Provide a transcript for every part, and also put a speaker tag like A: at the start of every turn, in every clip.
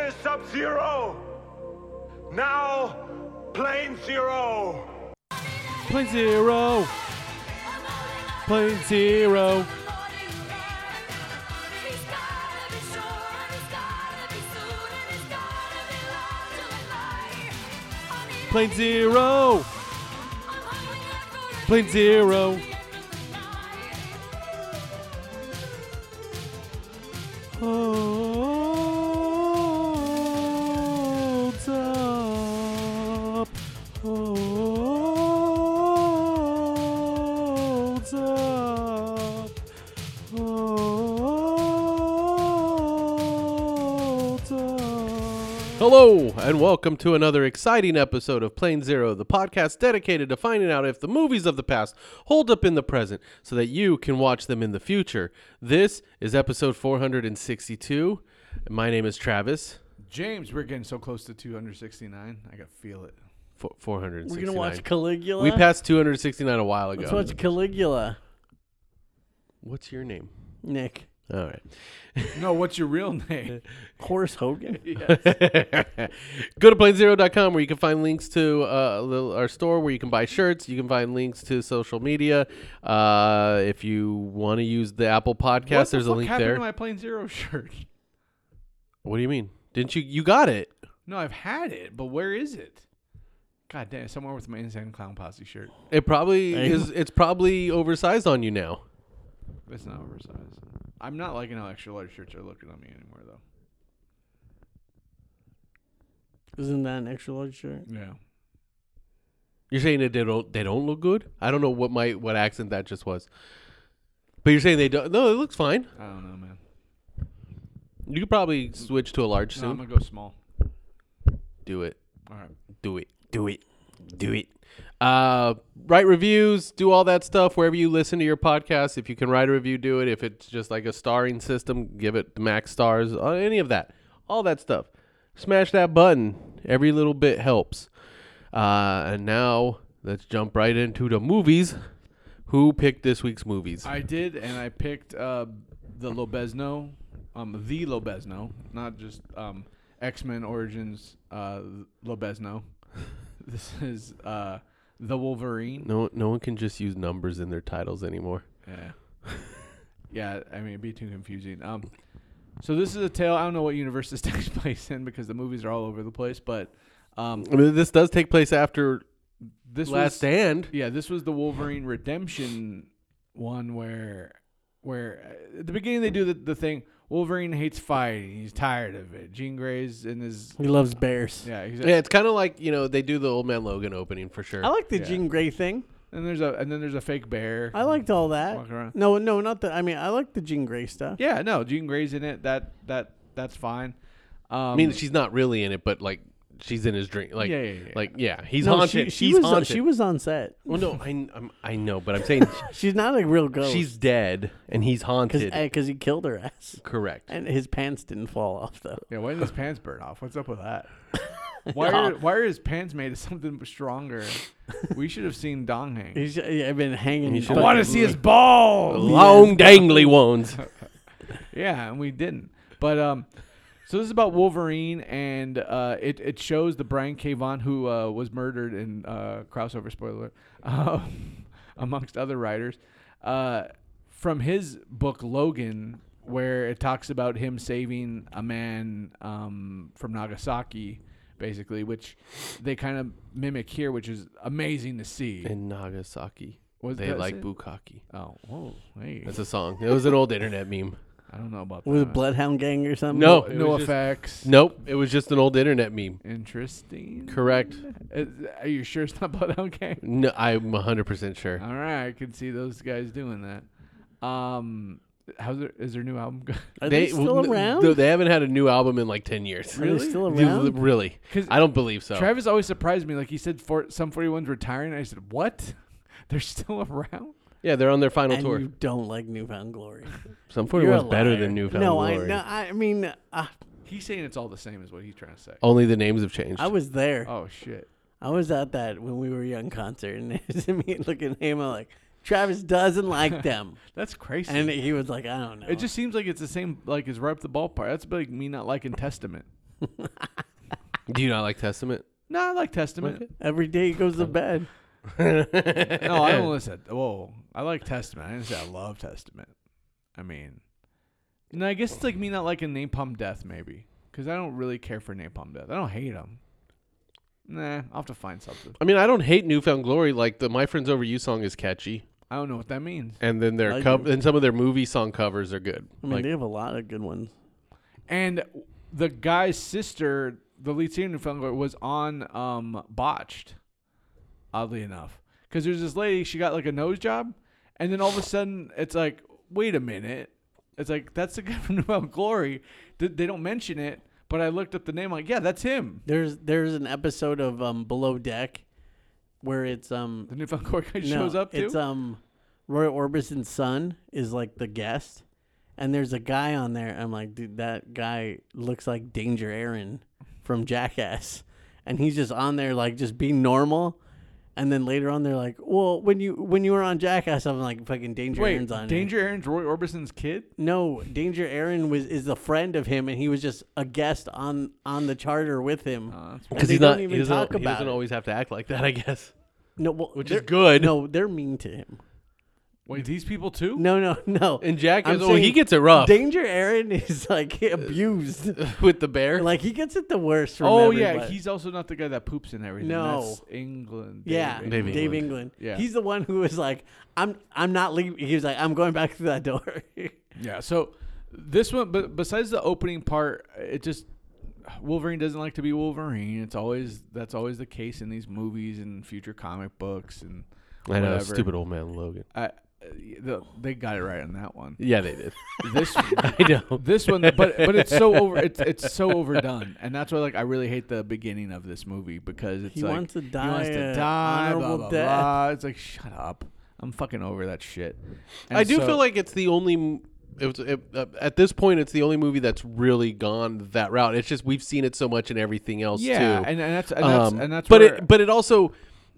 A: is Sub-Zero. Now, Plane Zero.
B: Plane Zero. Plane Zero. Plane Zero. Plane Zero. Holds up. Holds up. Holds up. Hello, and welcome to another exciting episode of Plane Zero, the podcast dedicated to finding out if the movies of the past hold up in the present so that you can watch them in the future. This is episode 462. My name is Travis.
C: James, we're getting so close to 269. I can feel it.
B: 469.
D: We're going to watch Caligula?
B: We passed 269 a while ago.
D: Let's watch Caligula.
B: What's your name?
D: Nick.
B: All right.
C: No, what's your real name?
D: Horace Hogan?
B: Go to planezero.com where you can find links to our store where you can buy shirts. You can find links to social media. If you want to use the Apple Podcast, there's a link there.
C: What happened to my Plane Zero shirt?
B: What do you mean? Didn't you got it?
C: No, I've had it, but where is it? God damn, somewhere with my Insane Clown Posse shirt.
B: It probably is. It's probably oversized on you now.
C: It's not oversized. I'm not liking how extra large shirts are looking on me anymore, though.
D: Isn't that an extra large shirt?
C: Yeah.
B: You're saying that they don't look good? I don't know what accent that just was. But you're saying they don't? No, it looks fine.
C: I don't know, man.
B: You could probably switch to a large
C: No,
B: soon.
C: I'm going to go small.
B: Do it.
C: All right.
B: Do it. Do it. Do it. Write reviews, do all that stuff wherever you listen to your podcast. If you can write a review, do it. If it's just like a starring system, give it the max stars. Any of that. All that stuff. Smash that button. Every little bit helps. And now let's jump right into the movies. Who picked this week's movies?
C: I did, and I picked the Lobezno, not just X-Men Origins Lobezno. This is The Wolverine.
B: No one can just use numbers in their titles anymore.
C: Yeah. Yeah, I mean, it'd be too confusing. So this is a tale. I don't know what universe this takes place in because the movies are all over the place, but
B: I mean, this does take place after
C: this
B: Last Stand.
C: Yeah, this was the Wolverine Redemption one where at the beginning they do the thing, Wolverine hates fighting. He's tired of it. Jean Grey's in his...
D: He loves bears.
C: Yeah,
B: Yeah, it's kind of like, they do the Old Man Logan opening for sure.
D: I like the
C: Yeah.
D: Jean Grey thing.
C: And then there's a fake bear.
D: I liked all that.
C: Walking around.
D: No, not that. I mean, I like the Jean Grey stuff.
C: Yeah, no, Jean Grey's in it. That's fine.
B: I mean, she's not really in it, but like she's in his dream. Like,
C: Yeah.
B: He's
D: No,
B: haunted.
D: She
B: He's
D: was,
B: haunted.
D: She was on set.
B: Well, no, I know, but I'm saying
D: She's not a real ghost.
B: she's dead and he's haunted.
D: Because he killed her ass.
B: Correct.
D: And his pants didn't fall off, though.
C: Yeah, why did his pants burn off? What's up with that? Why are his pants made of something stronger? We should have seen Dong hang.
D: I've been hanging.
B: He
C: I
B: should
C: want to see his balls.
B: Long dangly ones.
C: Yeah, and we didn't. But so this is about Wolverine, and it shows the Brian K. Vaughan who was murdered in crossover spoiler, amongst other writers, from his book Logan, where it talks about him saving a man from Nagasaki, basically, which they kind of mimic here, which is amazing to see.
B: In Nagasaki,
C: Was
B: they
C: that
B: like
C: it?
B: bukkake.
C: Oh, whoa, hey.
B: That's a song. It was an old internet meme.
C: I don't know about
D: With
C: that.
D: Bloodhound Gang or something?
B: No, it
C: No
B: was just-
C: effects.
B: Nope, it was just an old internet meme.
C: Interesting.
B: Correct.
C: Are you sure it's not Bloodhound Gang?
B: No, I'm 100% sure.
C: All right, I can see those guys doing that. Is their new album good?
D: Are they still around?
B: They haven't had a new album in like 10 years.
D: Are they still around?
B: Really?
C: 'Cause
B: I don't believe so.
C: Travis always surprised me. Like he said, Sum 41's retiring. I said, what? They're still around?
B: Yeah, they're on their final
D: And
B: tour.
D: you don't like Newfound Glory.
B: Some
D: You're
B: 41's
D: a
B: better
D: liar.
B: than Newfound
D: No,
B: Glory.
D: I mean,
C: He's saying it's all the same is what he's trying to say.
B: Only the names have changed.
D: I was there.
C: Oh, shit.
D: I was at that when we were young concert, and it was me looking at him, I'm like, Travis doesn't like them.
C: That's crazy.
D: And he was like, I don't know.
C: It just seems like it's the same, like, as right up the ballpark. That's like me not liking Testament.
B: Do you not like Testament?
C: No, I like Testament.
D: Every day he goes to bed.
C: No, I don't listen. Whoa, I like Testament. I didn't say I love Testament. I mean, no, I guess it's like me not liking Napalm Death, maybe, because I don't really care for Napalm Death. I don't hate him. Nah, I'll have to find something.
B: I mean, I don't hate Newfound Glory. Like the My Friends Over You song is catchy,
C: I don't know what that means.
B: and then their
D: I do.
B: and some of their movie song covers are good.
D: I mean,
B: Like,
D: they have a lot of good ones.
C: And the guy's sister, the lead singer of Newfound Glory, was on Botched, oddly enough. Because there's this lady, she got like a nose job, and then all of a sudden it's like, wait a minute. It's like, that's the guy from Newfound Glory. They don't mention it, but I looked up the name, like, yeah, that's him.
D: There's an episode of Below Deck where it's
C: The Newfound Glory guy shows up too?
D: It's Roy Orbison's son is like the guest, and there's a guy on there. I'm like, dude, that guy looks like Danger Aaron from Jackass, and he's just on there like just being normal. And then later on, they're like, "Well, when you were on Jackass, I'm like, fucking Danger
C: Wait,
D: Aaron's on
C: Danger Aaron's Roy Orbison's kid?
D: No, Danger Aaron is a friend of him, and he was just a guest on the charter with him.
C: That's
D: And
B: because
D: they
B: he's
D: don't
B: not,
D: even
B: he doesn't,
D: talk
B: he
D: about
B: doesn't
D: it.
B: always have to act like that, I guess.
D: No, well,
B: Which is
D: they're-
B: good.
D: No, they're mean to him.
C: Wait, these people too?
D: No.
B: And Jackass,
D: I'm
B: oh, he
D: saying
B: gets it rough
D: Danger Aaron is like abused.
B: with the bear.
D: Like he gets it the worst. From
C: Oh,
D: everybody.
C: yeah, he's also not the guy that poops and everything.
D: No.
C: That's England.
D: Yeah,
B: Dave
D: Dave
B: England.
D: England.
C: Yeah.
D: He's the one who was like, I'm not leaving. He was like, I'm going back through that door.
C: Yeah, so this one, but besides the opening part, it just Wolverine doesn't like to be Wolverine. That's always the case in these movies and future comic books and
B: I know,
C: whatever.
B: stupid old man Logan.
C: They got it right on that one.
B: Yeah, they did.
C: This
B: I know.
C: this one, but it's so over. It's so overdone, and that's why I really hate the beginning of this movie because it's
D: He
C: like
D: wants to
C: he
D: die.
C: wants to
D: an
C: die. Blah,
D: honorable
C: blah,
D: death.
C: blah. It's like shut up. I'm fucking over that shit. And
B: I do
C: so-
B: feel like it's the only. At this point, it's the only movie that's really gone that route. It's just we've seen it so much in everything else
C: yeah,
B: too.
C: and that's
B: but
C: where,
B: it also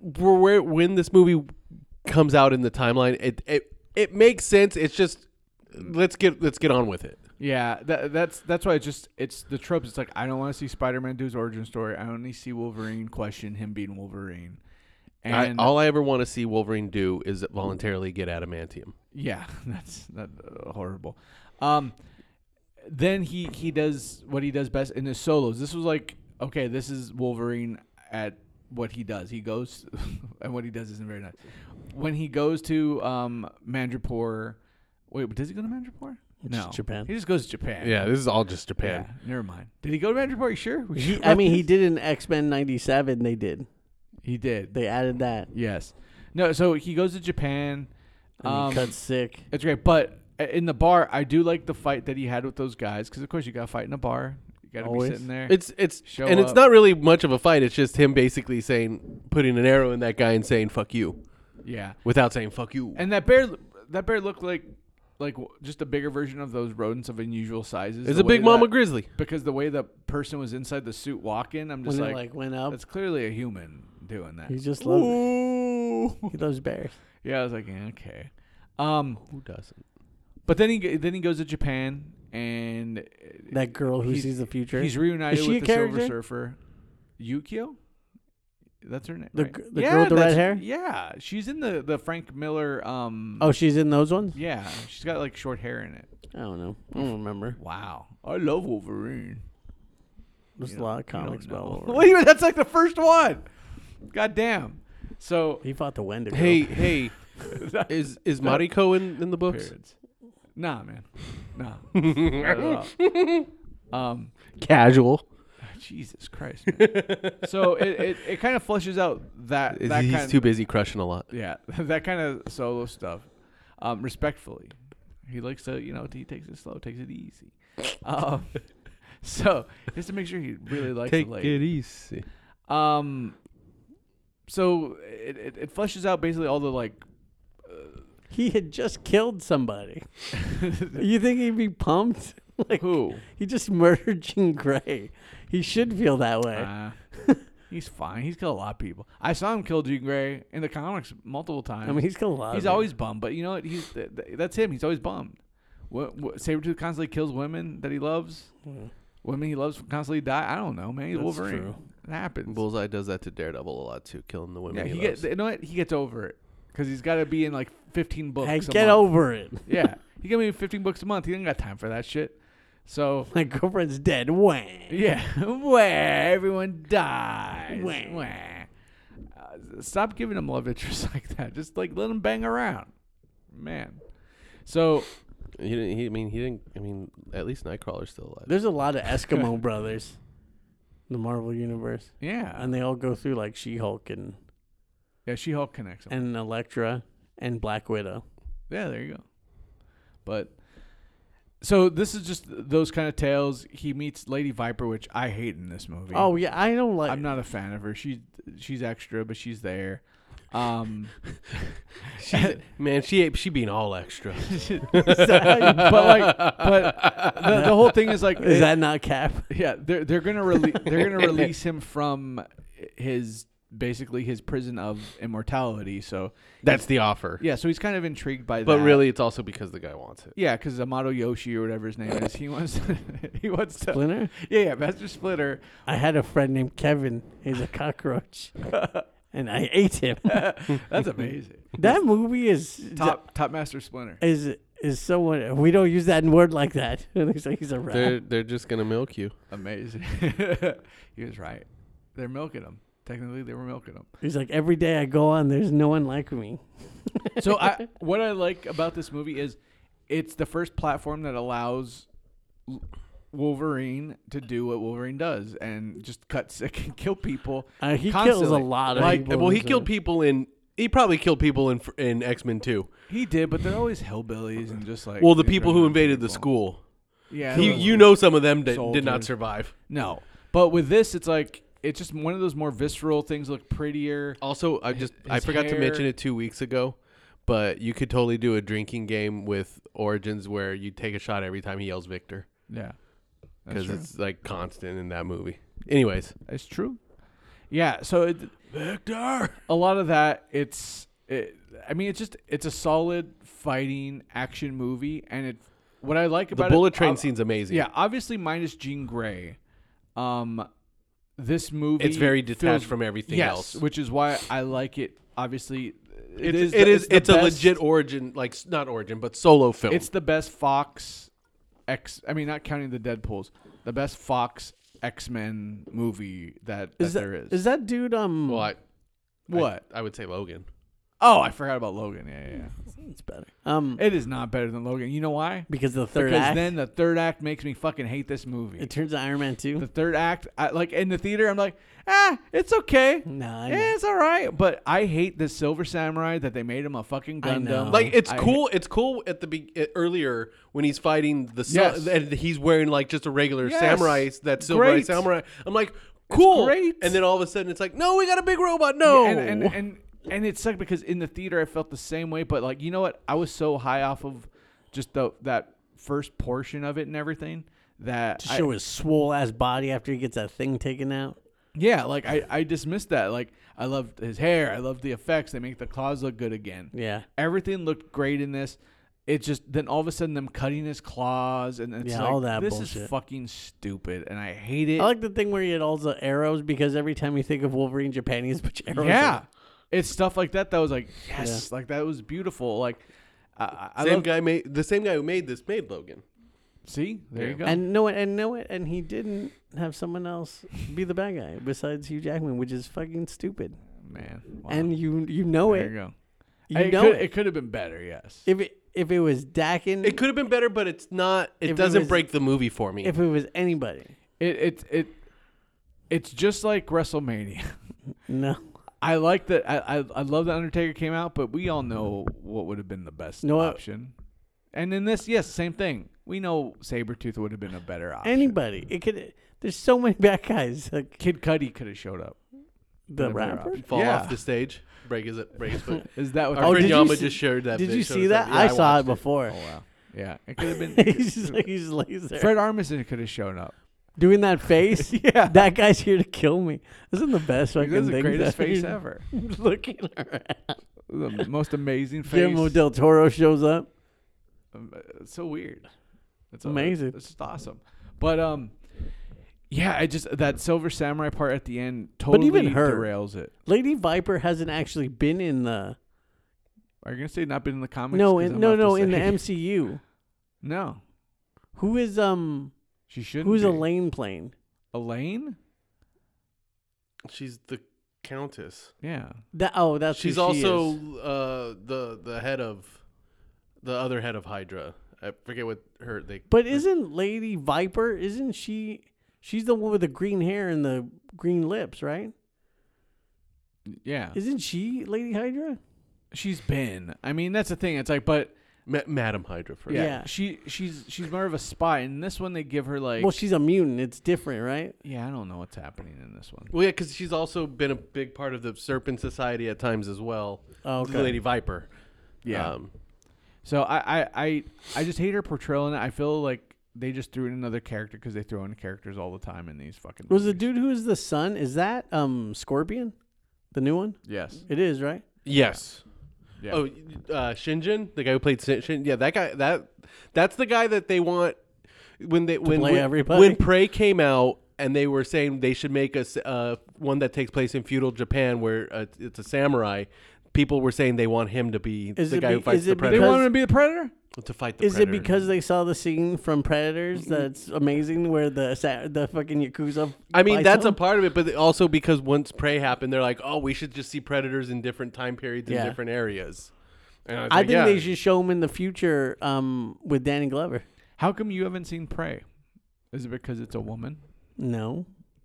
B: when this movie comes out in the timeline, it makes sense. It's just let's get on with it.
C: yeah, that's why it's the tropes. It's like I don't want to see Spider-Man do his origin story. I only see Wolverine question him being Wolverine. And
B: All I ever want to see Wolverine do is voluntarily get adamantium.
C: yeah, that's horrible. Then he does what he does best in his solos. This was like, okay, this is Wolverine at what he does. He goes and what he does isn't very nice. When he goes to Madripoor, wait, but does he go to Madripoor? No,
D: Japan.
C: He just goes to Japan.
B: Yeah, this is all just Japan.
C: Yeah, never mind. Did he go to Madripoor? You sure?
D: He did in X-Men '97. They did.
C: He did.
D: They added that.
C: Yes. No. So he goes to Japan.
D: And he cut sick.
C: It's great, but in the bar, I do like the fight that he had with those guys because, of course, you got to fight in a bar. You got to be
D: Always.
C: sitting there.
B: It's
C: Show
B: and it's
C: up.
B: not really much of a fight. It's just him basically putting an arrow in that guy and saying "fuck you"
C: Yeah,
B: without saying "fuck you."
C: and that bear looked like just a bigger version of those rodents of unusual sizes.
B: It's
C: The
B: a big
C: way
B: mama
C: that-
B: grizzly.
C: because the way the person was inside the suit walking, I'm just
D: When it
C: like,
D: went up,
C: that's clearly a human doing that.
D: he just loves. He loves bears.
C: Yeah, I was like, yeah, okay.
B: Who doesn't?
C: But then he goes to Japan and
D: That girl who
C: He's-
D: sees the future.
C: he's reunited
D: Is she
C: with
D: a
C: the Silver
D: character?
C: Surfer, Yukio. That's her name.
D: The
C: right?
D: g- the girl with the red
C: that's-
D: hair?
C: Yeah, she's in the Frank Miller.
D: Oh, she's in those ones.
C: Yeah, she's got like short hair in it.
D: I don't know. I don't remember.
C: Wow, I love Wolverine.
D: There's
C: You
D: a lot of
C: don't- you
D: comics
C: don't
D: about
C: know.
D: Wolverine.
C: Wait a minute, that's like the first one. God damn. So
D: He fought the Wendigo.
B: Hey, is Mariko in the books?
C: periods. Nah, man. Nah. Not at all.
B: Casual.
C: Jesus Christ. Man. So it kind of fleshes out that
B: He's
C: kind
B: too busy crushing a lot.
C: yeah, that kind of solo stuff. Respectfully. He likes to, he takes it slow, takes it easy. So just to make sure he really likes
B: Take
C: the
B: it
C: lady.
B: easy.
C: So it fleshes out basically all the like
D: He had just killed somebody. You think he'd be pumped? Like,
C: who?
D: he just murdered Jean Grey. He should feel that way.
C: He's fine. He's killed a lot of people. I saw him kill Jean Grey in the comics multiple times.
D: I mean, he's killed a lot.
C: He's
D: of them.
C: always bummed, but you know what? That's him. He's always bummed. Sabretooth constantly kills women that he loves. women he loves constantly die. I don't know, man. He's
D: That's
C: Wolverine.
D: true.
C: It happens.
B: Bullseye does that to Daredevil a lot too, killing the women.
C: Yeah,
B: he
C: he
B: loves.
C: you know what? He gets over it because he's got to be in like 15 books.
D: Hey,
C: a
D: get
C: month.
D: over it.
C: Yeah, he got me 15 books a month. He ain't got time for that shit. So
D: My girlfriend's dead. Wham.
C: yeah, where everyone dies.
D: Wah.
C: Wah. Stop giving him love interests like that. Just like let him bang around, man. So
B: He didn't. I mean, at least Nightcrawler's still alive.
D: There's a lot of Eskimo brothers in the Marvel universe,
C: yeah,
D: and they all go through like She-Hulk and
C: She-Hulk connects him.
D: and Elektra and Black Widow.
C: Yeah, there you go. But so this is just those kind of tales. He meets Lady Viper, which I hate in this movie.
D: Oh yeah, I don't like.
C: I'm not a fan of her. She's extra, but she's there.
B: Man, she being all extra.
C: but the whole thing is like,
D: Is that not Cap?
C: yeah, they're gonna release him from his basically his prison of immortality. So
B: That's the offer.
C: yeah, so he's kind of intrigued by that.
B: But really, it's also because the guy wants it.
C: yeah, because Amato Yoshi or whatever his name is, he wants to
D: Splinter?
C: yeah, Master Splitter.
D: I had a friend named Kevin. He's a cockroach, and I ate him.
C: That's amazing.
D: That movie is
C: Top Master Splinter.
D: is someone we don't use that word like that. It looks like he's a rat.
B: They're just gonna milk you.
C: Amazing. He was right. They're milking him. Technically, they were milking him.
D: He's like, every day I go on, there's no one like me.
C: So what I like about this movie is it's the first platform that allows Wolverine to do what Wolverine does and just cut sick and kill people.
D: He kills a
C: constantly.
D: lot of
C: Like,
D: people.
B: Well, he
D: in
B: killed people in. He probably killed people in X-Men too.
C: He did, but they're always hillbillies and just like
B: Well, the
C: they're
B: people who
C: good
B: invaded the
C: people.
B: school.
C: Yeah,
B: You know, some of them did not
C: soldiers.
B: survive.
C: No, but with this, it's like it's just one of those more visceral things. Look prettier.
B: Also, I
C: his
B: forgot to mention
C: hair.
B: it 2 weeks ago, but you could totally do a drinking game with Origins where you take a shot every time he yells Victor
C: Yeah,
B: because it's like constant in that movie. Anyways,
C: it's true. Yeah, so
B: Victor.
C: a lot of that it's a solid fighting action movie, and what I like
B: The
C: about
B: bullet
C: it,
B: train scene's amazing.
C: yeah, obviously minus Jean Grey. This movie
B: It's very detached
C: feels-
B: from everything
C: yes,
B: else.
C: which is why I like it. Obviously,
B: It's
C: the
B: a
C: best-
B: legit origin, like not origin, but solo film.
C: It's the best Fox not counting the Deadpools, the best Fox X-Men movie that there is.
D: Is that dude?
B: well,
C: What?
B: I would say Logan.
C: Oh, I forgot about Logan. Yeah.
D: It's better.
C: It is not better than Logan. You know why?
D: Because the third
C: Because
D: act.
C: then the third act makes me fucking hate this movie.
D: It turns to Iron Man 2.
C: The third act, like in the theater, I'm like, it's okay.
D: Nah, I
C: Yeah,
D: know.
C: it's all right. But I hate the Silver Samurai that they made him a fucking
D: I know.
C: Gundam.
B: Like it's
C: I
B: cool. It's cool at earlier when he's fighting the
C: Yes.
B: and he's wearing like just a regular
C: Yes.
B: samurai, that silver
C: Great.
B: samurai. I'm like, cool.
C: great.
B: And then all of a sudden it's like, no, we got a big robot. No.
C: And it sucked because in the theater I felt the same way. But like, you know what? I was so high off of just that first portion of it and everything that
D: To show his swole ass body after he gets that thing taken out.
C: yeah, like I dismissed that. Like I loved his hair. I loved the effects. They make the claws look good again.
D: Yeah.
C: Everything looked great in this. It just then all of a sudden them cutting his claws and it's
D: Yeah,
C: like,
D: all that
C: this
D: bullshit.
C: is fucking stupid and I hate it.
D: I like the thing where he had all the arrows because every time you think of Wolverine Japan, he has a bunch of arrows.
C: yeah, it's stuff like that was like yes, like that was beautiful. Like I
B: same
C: love,
B: guy made the same guy who made this made Logan.
C: see there you go.
D: And he didn't have someone else be the bad guy besides Hugh Jackman, which is fucking stupid.
C: Man, wow.
D: And you know
C: there
D: it.
C: you go.
D: You know
C: It could have been better. Yes.
D: If it was Dakin,
B: It could have been better, but it's not.
D: If
B: It
D: it
B: doesn't
D: was-
B: break the movie for me.
D: if it was anybody.
C: It's just like WrestleMania.
D: No.
C: I like that. I love that Undertaker came out, but we all know what would have been the best
D: No,
C: option. And in this, yes, same thing. We know Sabretooth would have been a better option.
D: Anybody. It could. There's so many bad guys. Like
C: Kid Cudi could have showed up.
D: the
C: Been a better
D: rapper.
C: option.
B: Fall
C: Yeah.
B: off the stage, break his foot.
C: Is that what?
B: Our
D: Oh,
B: friend
D: did you
B: Yama
D: see-
B: just shared that.
D: Did you
B: showed
D: see
B: us
D: that?
B: Yeah,
D: I saw it
B: watched
D: before.
C: Oh wow. Yeah, it could have been.
D: He's just like he just lays there
C: Fred Armisen could have shown up.
D: doing that face.
C: Yeah.
D: That guy's here to kill me. Isn't the best fucking
C: That's the
D: thing?
C: greatest
D: ever.
C: face ever.
D: Looking around.
C: The most amazing face.
D: Guillermo del Toro shows up.
C: It's so weird. It's
D: Amazing.
C: It's just awesome. But Yeah, I just that Silver Samurai part at the end totally
D: even her-
C: derails it.
D: Lady Viper hasn't actually been in the
C: Are you gonna say not been in the comics?
D: no
C: 'Cause
D: in,
C: I'm
D: no
C: about to
D: no in the
C: say-
D: MCU.
C: No,
D: Who is
C: she shouldn't.
D: who's
C: be.
D: Elaine playing?
C: Elaine?
B: She's the countess.
D: That's
B: She's
D: who she
B: also
D: is.
B: the head of the other head of Hydra. I forget what her they.
D: But isn't Lady Viper? Isn't she? She's the one with the green hair and the green lips, right?
C: Yeah,
D: Isn't she Lady Hydra?
C: she's been. I mean, that's the thing. It's like, but
B: Madam Hydra first.
C: yeah,
D: Yeah.
C: she's more of a spy. And this one, they give her like,
D: Well, she's a mutant. It's different, right?
C: yeah, I don't know what's happening in this one.
B: Well, yeah, because she's also been a big part of the Serpent Society at times as well.
D: Oh, okay.
B: The Lady Viper.
C: Yeah.
B: Um,
C: So I just hate her portrayal in it. I feel like they just threw in another character because they throw in characters all the time in these fucking.
D: Was the
C: movies.
D: dude who is the son? Is that Scorpion, the new one?
C: Yes.
D: It is, right?
B: yes.
C: Yeah.
B: Oh, Shinjin, the guy who played Shin. Yeah, that guy. That's the guy that they want when
D: play everybody?
B: when Prey came out and they were saying they should make one that takes place in feudal Japan where it's a samurai. People were saying they want him to be
D: Is
B: the
D: it
B: guy
D: be-
B: who fights
D: is
B: the
D: it
C: They
B: predator.
D: because-
C: want him to be the predator.
B: To fight the
D: Is
B: predator.
D: it because they saw the scene from Predators that's amazing where the fucking Yakuza?
B: I mean,
D: fights
B: that's a
D: them?
B: part of it, but also because once Prey happened, they're like, oh, we should just see predators in different time periods in
D: Yeah.
B: different areas. And I was
D: I
B: like,
D: think
B: yeah.
D: they should show him in the future with Danny Glover.
C: How come you haven't seen Prey? Is it because it's a woman?
D: No,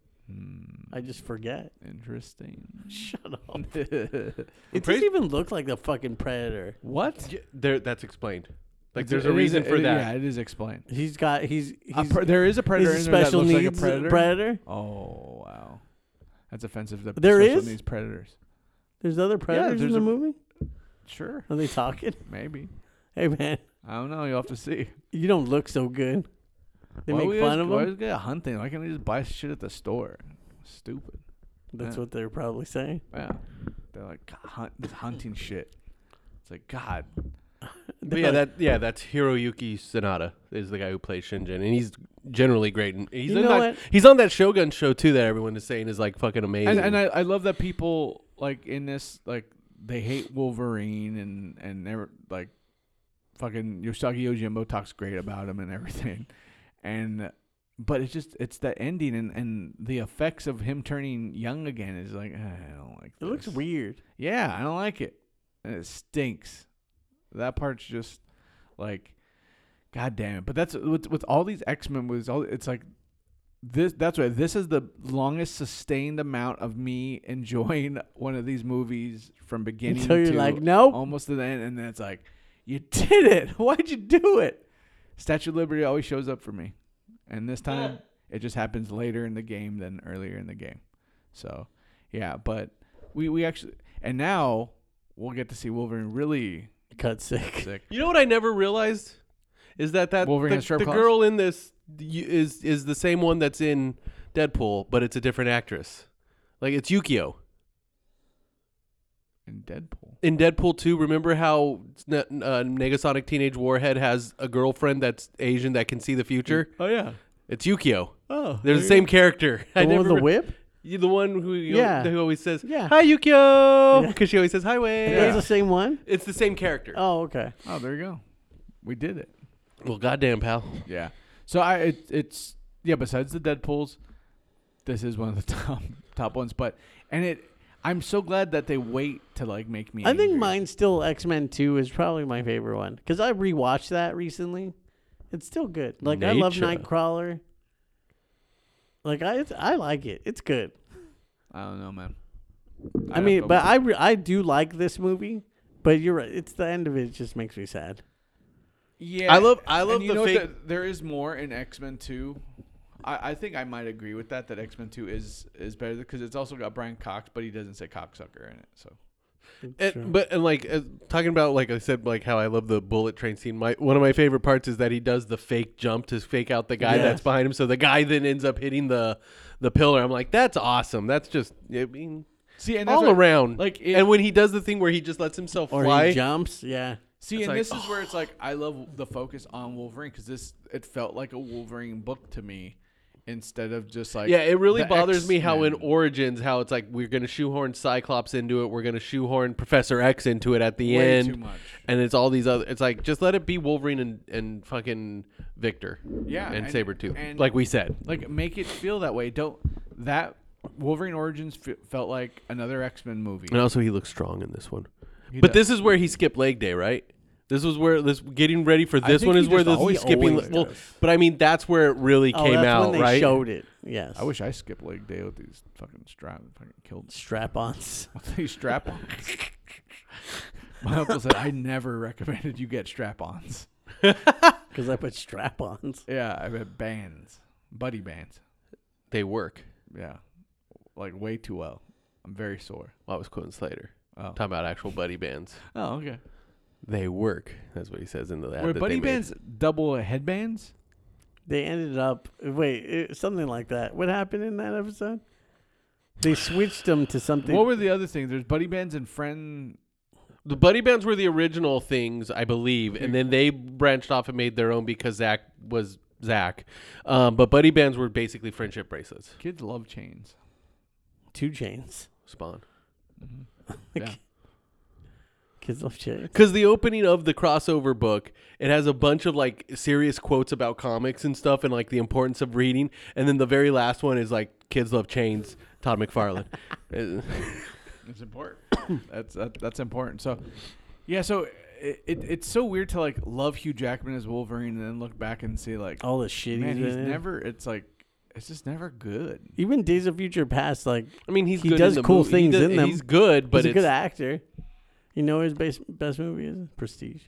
D: I just forget.
C: Interesting.
D: Shut up.
C: What?
D: It
B: Prey's-
D: doesn't even look like the fucking Predator.
B: Yeah, that's explained. Like,
C: It's-
B: there's
C: it
B: a
C: is-
B: reason for that.
C: Yeah, it is explained.
D: He's
C: There is a predator
D: he's
C: in
D: a
C: there that
D: special
C: looks like a
D: needs
C: predator.
D: predator.
C: Oh wow, that's offensive. To
D: There
C: special
D: is?
C: needs predators.
D: There's other predators
C: there's
D: in the
C: a-
D: movie.
C: Sure,
D: Are they talking?
C: maybe.
D: Hey man,
C: I don't know. You'll have to see.
D: you don't look so good. They
C: Why
D: make
C: we
D: fun
C: guys-
D: of
C: Why
D: him.
C: is guy hunting? Why can't they just buy shit at the store? Stupid.
D: That's
C: Yeah.
D: what they're probably saying.
C: Yeah, they're like "God, this hunting shit. It's like God.
B: But yeah, that's Hiroyuki Sanada is the guy who plays Shinjin, and he's generally great. And he's
D: You
B: in
D: know
B: that,
D: what?
B: he's on that Shogun show too that everyone is saying is like fucking amazing.
C: And I love that people like in this like they hate Wolverine and never like fucking Yosaki Yojimbo talks great about him and everything, and but it's the ending and the effects of him turning young again is like I don't like.
D: It looks
C: this.
D: weird.
C: Yeah, I don't like it, and it stinks. That part's just like, God damn it! But that's with all these X-Men movies. It's like this. That's right. This is the longest sustained amount of me enjoying one of these movies from beginning
D: Until you're
C: to
D: like, nope.
C: almost to the end, and then it's like, you did it. Why'd you do it? Statue of Liberty always shows up for me, and this time it just happens later in the game than earlier in the game. So yeah, but we actually and now we'll get to see Wolverine really
D: Cut sick.
C: sick.
B: you know what I never realized is that
C: Wolverine
B: the,
C: has sharp
B: the
C: claws?
B: girl in this is the same one that's in Deadpool, but it's a different actress. Like, it's Yukio.
C: In Deadpool.
B: In Deadpool 2, remember how Negasonic Teenage Warhead has a girlfriend that's Asian that can see the future?
D: Oh yeah.
B: It's Yukio.
D: Oh,
B: They're the same character.
D: The one with the whip.
B: You the one who who always says,
D: Yeah.
B: "Hi Yukio,"
D: Yeah.
B: because she always says, "Hi Wei."
D: That's the same one.
B: It's the same character.
D: Oh okay.
C: Oh, there you go. We did it.
B: Well, goddamn, pal.
C: Yeah. So it's besides the Deadpools, this is one of the top ones. But I'm so glad that they wait to like make me.
D: I think
C: angry.
D: mine's still X-Men 2 is probably my favorite one because I rewatched that recently. It's still good. Like I love
B: Nature.
D: Nightcrawler. Like I like it. It's good.
C: I don't know, man.
D: I mean, but I do like this movie. But you're right. It's the end of it. Just makes me sad.
C: yeah,
B: I love
C: and you
B: the
C: know what,
B: fake.
C: there is more in X-Men 2. I think I might agree with that X-Men 2 is better because it's also got Brian Cox, but he doesn't say cocksucker in it. So
B: Talking about, like I said, like how I love the bullet train scene. One of my favorite parts is that he does the fake jump to fake out the guy
D: Yes.
B: that's behind him. So the guy then ends up hitting the pillar. I'm like, that's awesome. That's just, I mean,
C: see, and that's
B: all
C: what-
B: around.
C: like,
B: and when he does the thing where he just lets himself
D: Or
B: fly.
D: he jumps. Yeah.
C: See,
B: It's
C: and
B: like,
C: this is where it's like I love the focus on Wolverine because it felt like a Wolverine book to me, instead of just like
B: Yeah, it really
C: the
B: bothers me how in
C: X-Men.
B: Origins, how it's like we're gonna shoehorn Cyclops into it, we're gonna shoehorn Professor X into it at the
C: way
B: end,
C: too much.
B: and it's all these other. It's like just let it be Wolverine and fucking Victor,
C: Yeah,
B: and Sabretooth,
C: and
B: like we said.
C: like make it feel that way. Don't that Wolverine Origins felt like another X-Men movie.
B: And also, he looks strong in this one.
C: He
B: But
C: does.
B: this is where he skipped leg day, right? This was where this getting ready for
C: I
B: this
C: think
B: one
C: he
B: is where
C: just
B: this
C: always
B: he's skipping.
C: always
B: Well,
C: does.
B: but I mean that's where it really
D: Oh,
B: came
D: that's
B: out,
D: when they
B: right?
D: showed it. Yes.
C: I wish I skipped leg day with these fucking fucking killed
D: strap-ons.
C: these strap-ons. My uncle said I never recommended you get strap-ons.
D: Because I put strap-ons.
C: Yeah, I bet bands, buddy bands.
B: They work.
C: Yeah, like way too well. I'm very sore.
B: Well, I was quoting Slater
C: Oh,
B: talking about actual buddy bands.
C: oh okay.
B: They work. That's what he says in the ad
C: Were
B: that
C: buddy
B: they made.
C: bands double headbands?
D: They ended up something like that. What happened in that episode? They switched them to something.
C: What were the other things? There's buddy bands and friend.
B: The buddy bands were the original things, I believe, and then they branched off and made their own because Zach was Zach. But buddy bands were basically friendship bracelets.
C: Kids love chains.
D: 2 chains.
B: Spawn.
C: Yeah.
D: Kids love chains.
B: Because the opening of the crossover book, it has a bunch of like serious quotes about comics and stuff and like the importance of reading. And then the very last one is like, kids love chains, Todd McFarlane.
C: It's important. That's important. So, yeah. So it's so weird to like love Hugh Jackman as Wolverine and then look back and see like,
D: All the shit
C: man,
D: he's
C: he's
D: in.
C: never. It's like it's just never good.
D: Even Days of Future Past, like
B: I mean, he's
D: He
B: good
D: does
B: in the
D: cool
B: movie.
D: things in them.
B: He's good, but
D: he's a
B: it's
D: good actor. You know what his best movie is? Prestige.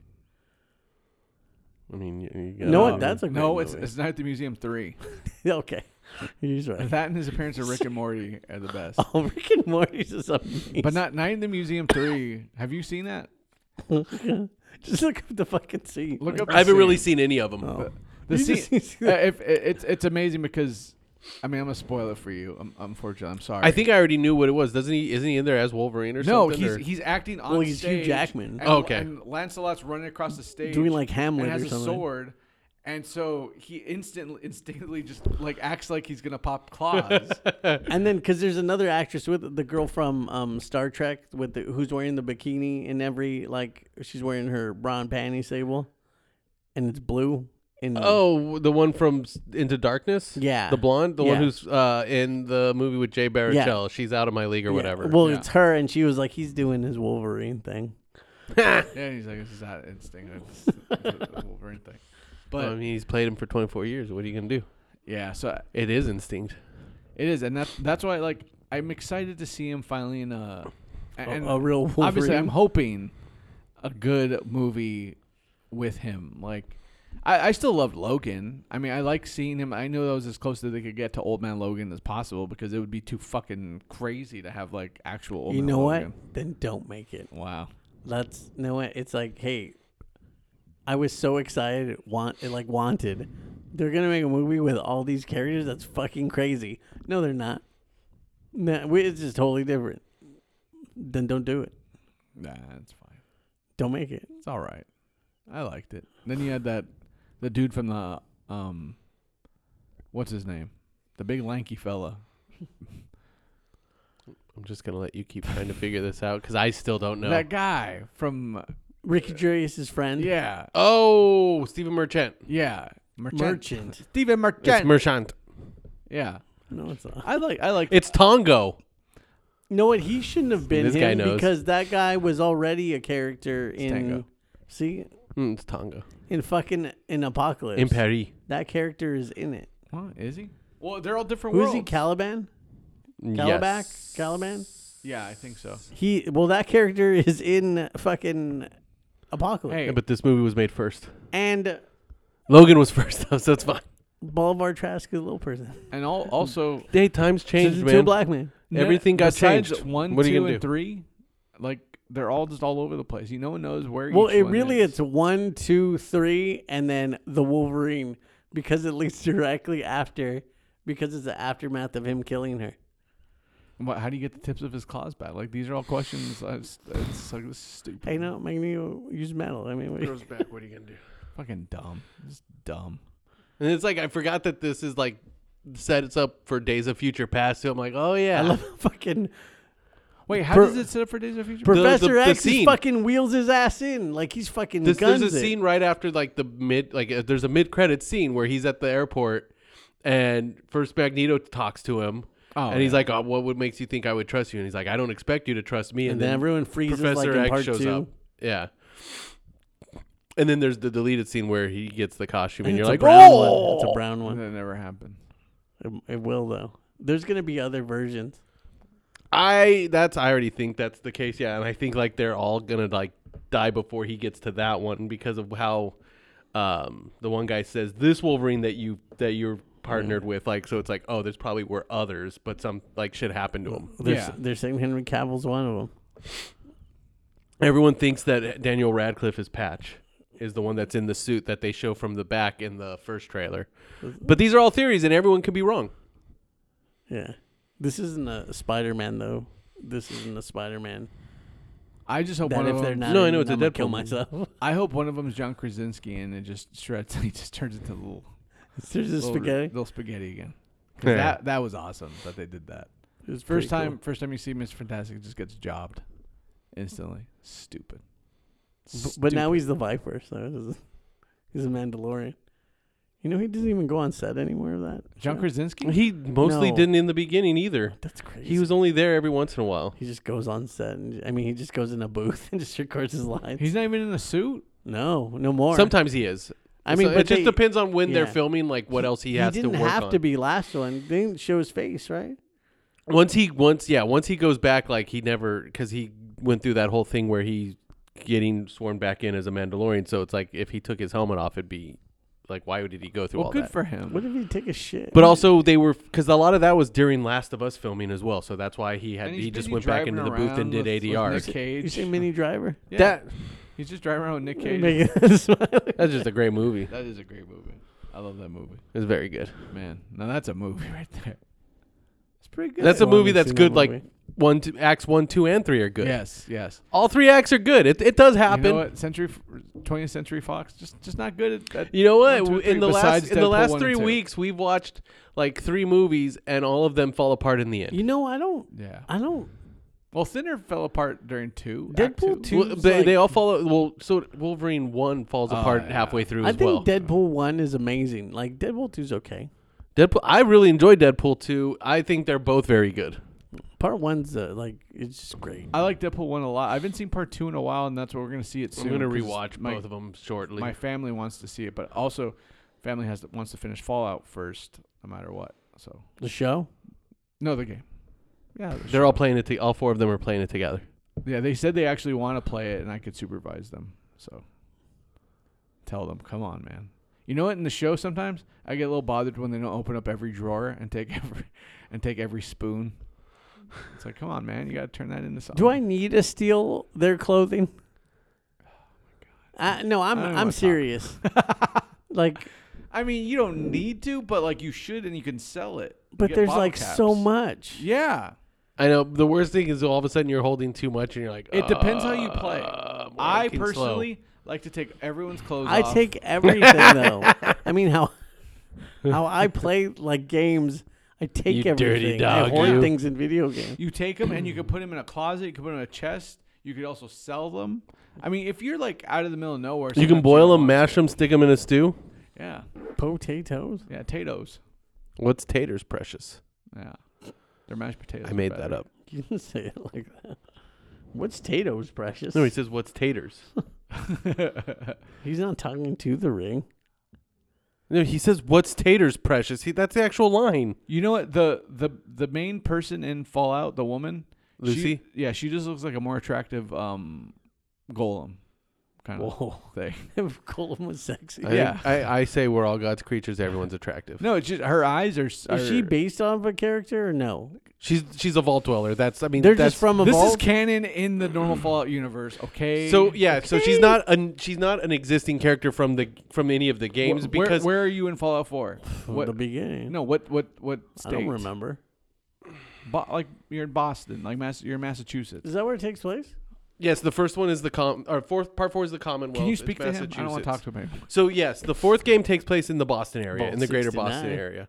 B: I mean, you
D: No,
B: gotta-
D: that's a great
C: No,
D: movie.
C: it's Night at the Museum 3.
D: Okay. He's right.
C: That and his appearance of Rick and Morty are the best.
D: Oh, Rick and Morty's is amazing.
C: But not Night in the Museum 3. Have you seen that?
D: Just look up the fucking scene.
C: Look up.
B: I haven't
C: the
B: really
C: scene.
B: seen any of them.
D: Oh.
C: The
D: You
C: scene.
D: just need to see that.
C: If it's amazing because, I mean, I'm gonna spoil it for you. Unfortunately, I'm sorry.
B: I think I already knew what it was. Doesn't he? Isn't he in there as Wolverine or
C: no,
B: something? or-
C: he's acting on
D: Well, he's
C: stage.
D: Hugh Jackman.
C: And,
B: Okay.
C: And Lancelot's running across the stage,
D: Doing like
C: and
D: Hamlet
C: has
D: or
C: a
D: something.
C: sword, and so he instinctively just like acts like he's gonna pop claws.
D: And then, because there's another actress with the girl from Star Trek with who's wearing the bikini in every she's wearing her bra and panty sable, and it's blue.
B: Oh, the one from Into Darkness?
D: Yeah.
B: The blonde? The one
D: Yeah.
B: who's in the movie with Jay Baruchel. She's out of my league or
D: Yeah.
B: whatever.
D: Well,
C: Yeah.
D: it's her, and she was like, he's doing his Wolverine thing.
C: Yeah, he's like, this is not instinct. It's a Wolverine thing. But
B: I mean, he's played him for 24 years. What are you going to do?
C: yeah, so
B: It is instinct.
C: it is, and that's why like I'm excited to see him finally in a
D: real Wolverine.
C: Obviously, I'm hoping a good movie with him. Like, I still loved Logan. I mean, I like seeing him. I know that was as close as they could get to Old Man Logan as possible because it would be too fucking crazy to have like actual Old
D: You
C: Man
D: know
C: Logan.
D: what? Then don't make it.
C: Wow.
D: That's you know what? It's like, hey, I was so excited, wanted. They're gonna make a movie with all these characters. That's fucking crazy. No, they're not. No, it's just totally different. Then don't do it.
C: Nah, it's fine.
D: Don't make it.
C: It's all right. I liked it. Then you had the dude from the what's his name? The big lanky fella.
B: I'm just going to let you keep trying to figure this out because I still don't know.
C: That guy from
D: Ricky Gervais's friend.
C: yeah.
B: Oh, Stephen Merchant.
C: Yeah.
D: Merchant.
C: Steven
B: It's
C: Merchant.
B: Merchant.
C: Yeah.
D: No, it's not.
C: I like
B: It's Tongo.
D: You know what? He shouldn't have been
B: This guy
D: him
B: knows.
D: because that guy was already a character in.
C: Tango.
D: See,
B: It's Tongo.
D: in Apocalypse.
B: In Paris.
D: That character is in it.
C: What is he? Well, they're all different
D: Who is
C: worlds.
D: he? Caliban?
B: Yes.
D: Caliban?
C: Yeah, I think so.
D: That character is in fucking Apocalypse.
C: Hey,
B: Yeah, but this movie was made first.
D: And
B: Logan was first, though, so it's fine.
D: Boulevard Trask is a little person.
C: and also
B: Hey, times changed,
D: To a
B: man.
D: black man.
B: Everything got
C: besides
B: changed.
C: 1,
B: What are you
C: 2,
B: gonna
C: and
B: do?
C: 3, like they're all just all over the place. No one knows where.
D: Well,
C: each
D: it
C: one
D: really
C: is.
D: it's 1, 2, 3, and then the Wolverine because it leads directly after because it's the aftermath of him killing her.
C: How do you get the tips of his claws back? Like these are all questions. It's like this is stupid.
D: Hey, no, Magneto use metal. I mean,
B: back. What are you going to do?
C: Fucking dumb. Just dumb.
B: And it's like, I forgot that this is like sets up for Days of Future Past. So I'm like, oh yeah.
D: I love fucking
C: Wait, how
D: Per-
C: does it set up for Days of Future?
D: Professor
B: the
D: X.
B: scene.
D: Is fucking wheels his ass in like he's fucking
B: there's
D: guns
B: a
D: it.
B: scene right after like there's a mid-credit scene where he's at the airport and first Magneto talks to him.
C: Oh,
B: And he's like, oh, what makes you think I would trust you? And he's like, I don't expect you to trust me.
D: And then everyone freezes
B: Professor
D: like in
B: X
D: part
B: shows
D: 2.
B: up. Yeah. And then there's the deleted scene where he gets the costume, and
D: It's
B: you're
D: a
B: like,
D: brown
B: oh!
D: one. It's a brown one.
C: that never happened.
D: It will though. There's gonna be other versions.
B: I already think that's the case, yeah. And I think like they're all gonna like die before he gets to that one because of how the one guy says this Wolverine that you're partnered with, like, so it's like, oh, there's probably were others, but some like shit happened to him.
D: They're saying Henry Cavill's one of them.
B: Everyone thinks that Daniel Radcliffe is Patch, is the one that's in the suit that they show from the back in the first trailer. But these are all theories, and everyone could be wrong.
D: Yeah. This isn't a Spider-Man though. This isn't a Spider-Man.
C: I just hope
D: That
C: one
D: if
C: of
D: they're
C: them.
D: not,
B: No, I
D: in,
B: know it's a
D: I'm gonna
B: Deadpool
D: kill
B: movie.
D: myself.
C: I hope one of them is John Krasinski and it just shreds. He just turns into little
D: Spaghetti.
C: little spaghetti again. 'Cause
B: Yeah.
C: that was awesome that they did that.
D: It was
C: First
D: pretty
C: time you see Mr. Fantastic, just gets jobbed instantly. Stupid.
D: cool. But now he's the Viper, so he's a Mandalorian. You know, he doesn't even go on set anymore of that.
C: John
D: show.
C: Krasinski.
B: He mostly
D: No.
B: didn't in the beginning either.
D: That's crazy.
B: He was only there every once in a while.
D: He just goes on set, and he just goes in a booth and just records his lines.
C: He's not even in a suit.
D: no more.
B: Sometimes he is.
D: I mean,
B: So
D: but
B: it just
D: they-
B: depends on when they're
D: yeah.
B: filming, like what else he has to
D: didn't
B: work
D: have
B: on.
D: to be last one. They didn't show his face, right?
B: Once he goes back, like he never, because he went through that whole thing where he getting sworn back in as a Mandalorian. So it's like if he took his helmet off, it'd be like, why did he go through
C: Well,
B: all
C: good
B: that?
C: for him.
D: What if he take a shit?
B: But also they were, because a lot of that was during Last of Us filming as well. So that's why he
C: And he's
B: just
C: busy
B: went back
C: driving
B: into the booth and
C: around
B: did
C: with
B: ADRs.
C: Nick Cage.
D: you say Mini Driver?
C: Yeah.
B: That
C: He's just driving around with Nick Cage.
D: Making us smile.
B: that's just a great movie.
C: That is a great movie. I love that movie.
B: It's very good.
C: Man, now that's a movie right there. It's pretty good.
B: That's a
D: Well, I
B: movie
D: haven't
B: that's
D: seen
B: good.
D: that
B: Like
D: movie.
B: acts 1, 2, and 3 are good.
C: Yes.
B: All 3 acts are good. It does happen.
C: You know what? 20th Century Fox just not good at
B: You know what?
C: 1, 2, 3,
B: in the
C: besides Deadpool
B: last
C: 1 and
B: 3
C: 2.
B: weeks, we've watched like 3 movies, and all of them fall apart in the end.
D: You know, I don't.
C: Yeah. Well, Thinner fell apart during 2. Act
D: Deadpool 2.
B: Well, they all fall. Well, so Wolverine 1 falls apart
C: yeah.
B: halfway through
D: I
B: as well.
D: think Deadpool 1 is amazing. Like Deadpool 2 is okay.
B: Deadpool. I really enjoyed Deadpool 2. I think they're both very good.
D: Part 1's like it's just great.
C: I like Deadpool 1 a lot. I haven't seen part 2 in a while, and that's what we're going to see it soon.
B: I'm gonna
C: 'cause
B: rewatch both of them shortly.
C: My family wants to see it, but also family wants to finish Fallout first, no matter what. So
D: The show.
C: no, the game. Yeah,
B: They're all playing it. All 4 of them are playing it together.
C: Yeah, they said they actually want to play it, and I could supervise them. So tell them, come on, man. You know what? In the show, sometimes I get a little bothered when they don't open up every drawer and take every spoon. It's like, come on, man, you got to turn that into something.
D: Do I need to steal their clothing? No,
C: I don't even
D: I'm
C: wanna
D: serious. Like,
C: I mean, you don't need to, but like you should, and you can sell it. You
D: but
C: get
D: there's
C: bottle
D: like
C: caps.
D: so much.
C: Yeah,
B: I know. The worst thing is all of a sudden you're holding too much, and you're like,
C: it depends how you play.
B: I'm
C: I
B: walking slow.
C: personally like to take everyone's clothes
D: I
C: off.
D: take everything though. I mean, how I play like games. I take
B: You dirty
D: everything.
B: dog,
D: I hoard
B: you.
D: things in video games.
C: You take them and you can put them in a closet. You can put them in a chest. You could also sell them. I mean, if you're like out of the middle of nowhere,
B: You can
C: sometimes
B: boil
C: don't
B: them,
C: want
B: mash
C: to.
B: them, stick them in a stew.
C: Yeah,
D: Potatoes.
C: yeah, potatoes.
B: What's taters, precious?
C: Yeah, they're mashed potatoes.
B: I made that up.
D: You didn't say it like that. What's Tato's precious?
B: No, he says, "What's taters?"
D: He's not talking to the ring.
B: No, he says, "What's taters, precious?" That's the actual line.
C: You know what? The main person in Fallout, the woman,
B: Lucy?
C: she just looks like a more attractive golem kind of
D: Whoa.
C: thing.
D: If Golem was sexy.
C: Yeah.
B: I say we're all God's creatures. Everyone's attractive.
C: No, it's just her eyes are.
D: Is she based off a character or no?
B: She's a vault dweller. They're
D: They're
B: that's,
D: just from a
C: This is
D: vault.
C: canon in the normal Fallout universe. Okay.
B: So yeah, so she's not an existing character from any of the games because
C: where are you in Fallout 4?
D: From the beginning.
C: No, what state?
D: I don't remember.
C: Like you're in Boston, like you're in Massachusetts.
D: Is that where it takes place?
B: yes, the first one is the part 4 is the Commonwealth.
C: Can you
B: It's
C: speak to him? I don't want to
B: Massachusetts.
C: talk to him anymore.
B: So yes, the 4th game takes place in the Boston area, in the greater
D: 69.
B: Boston area.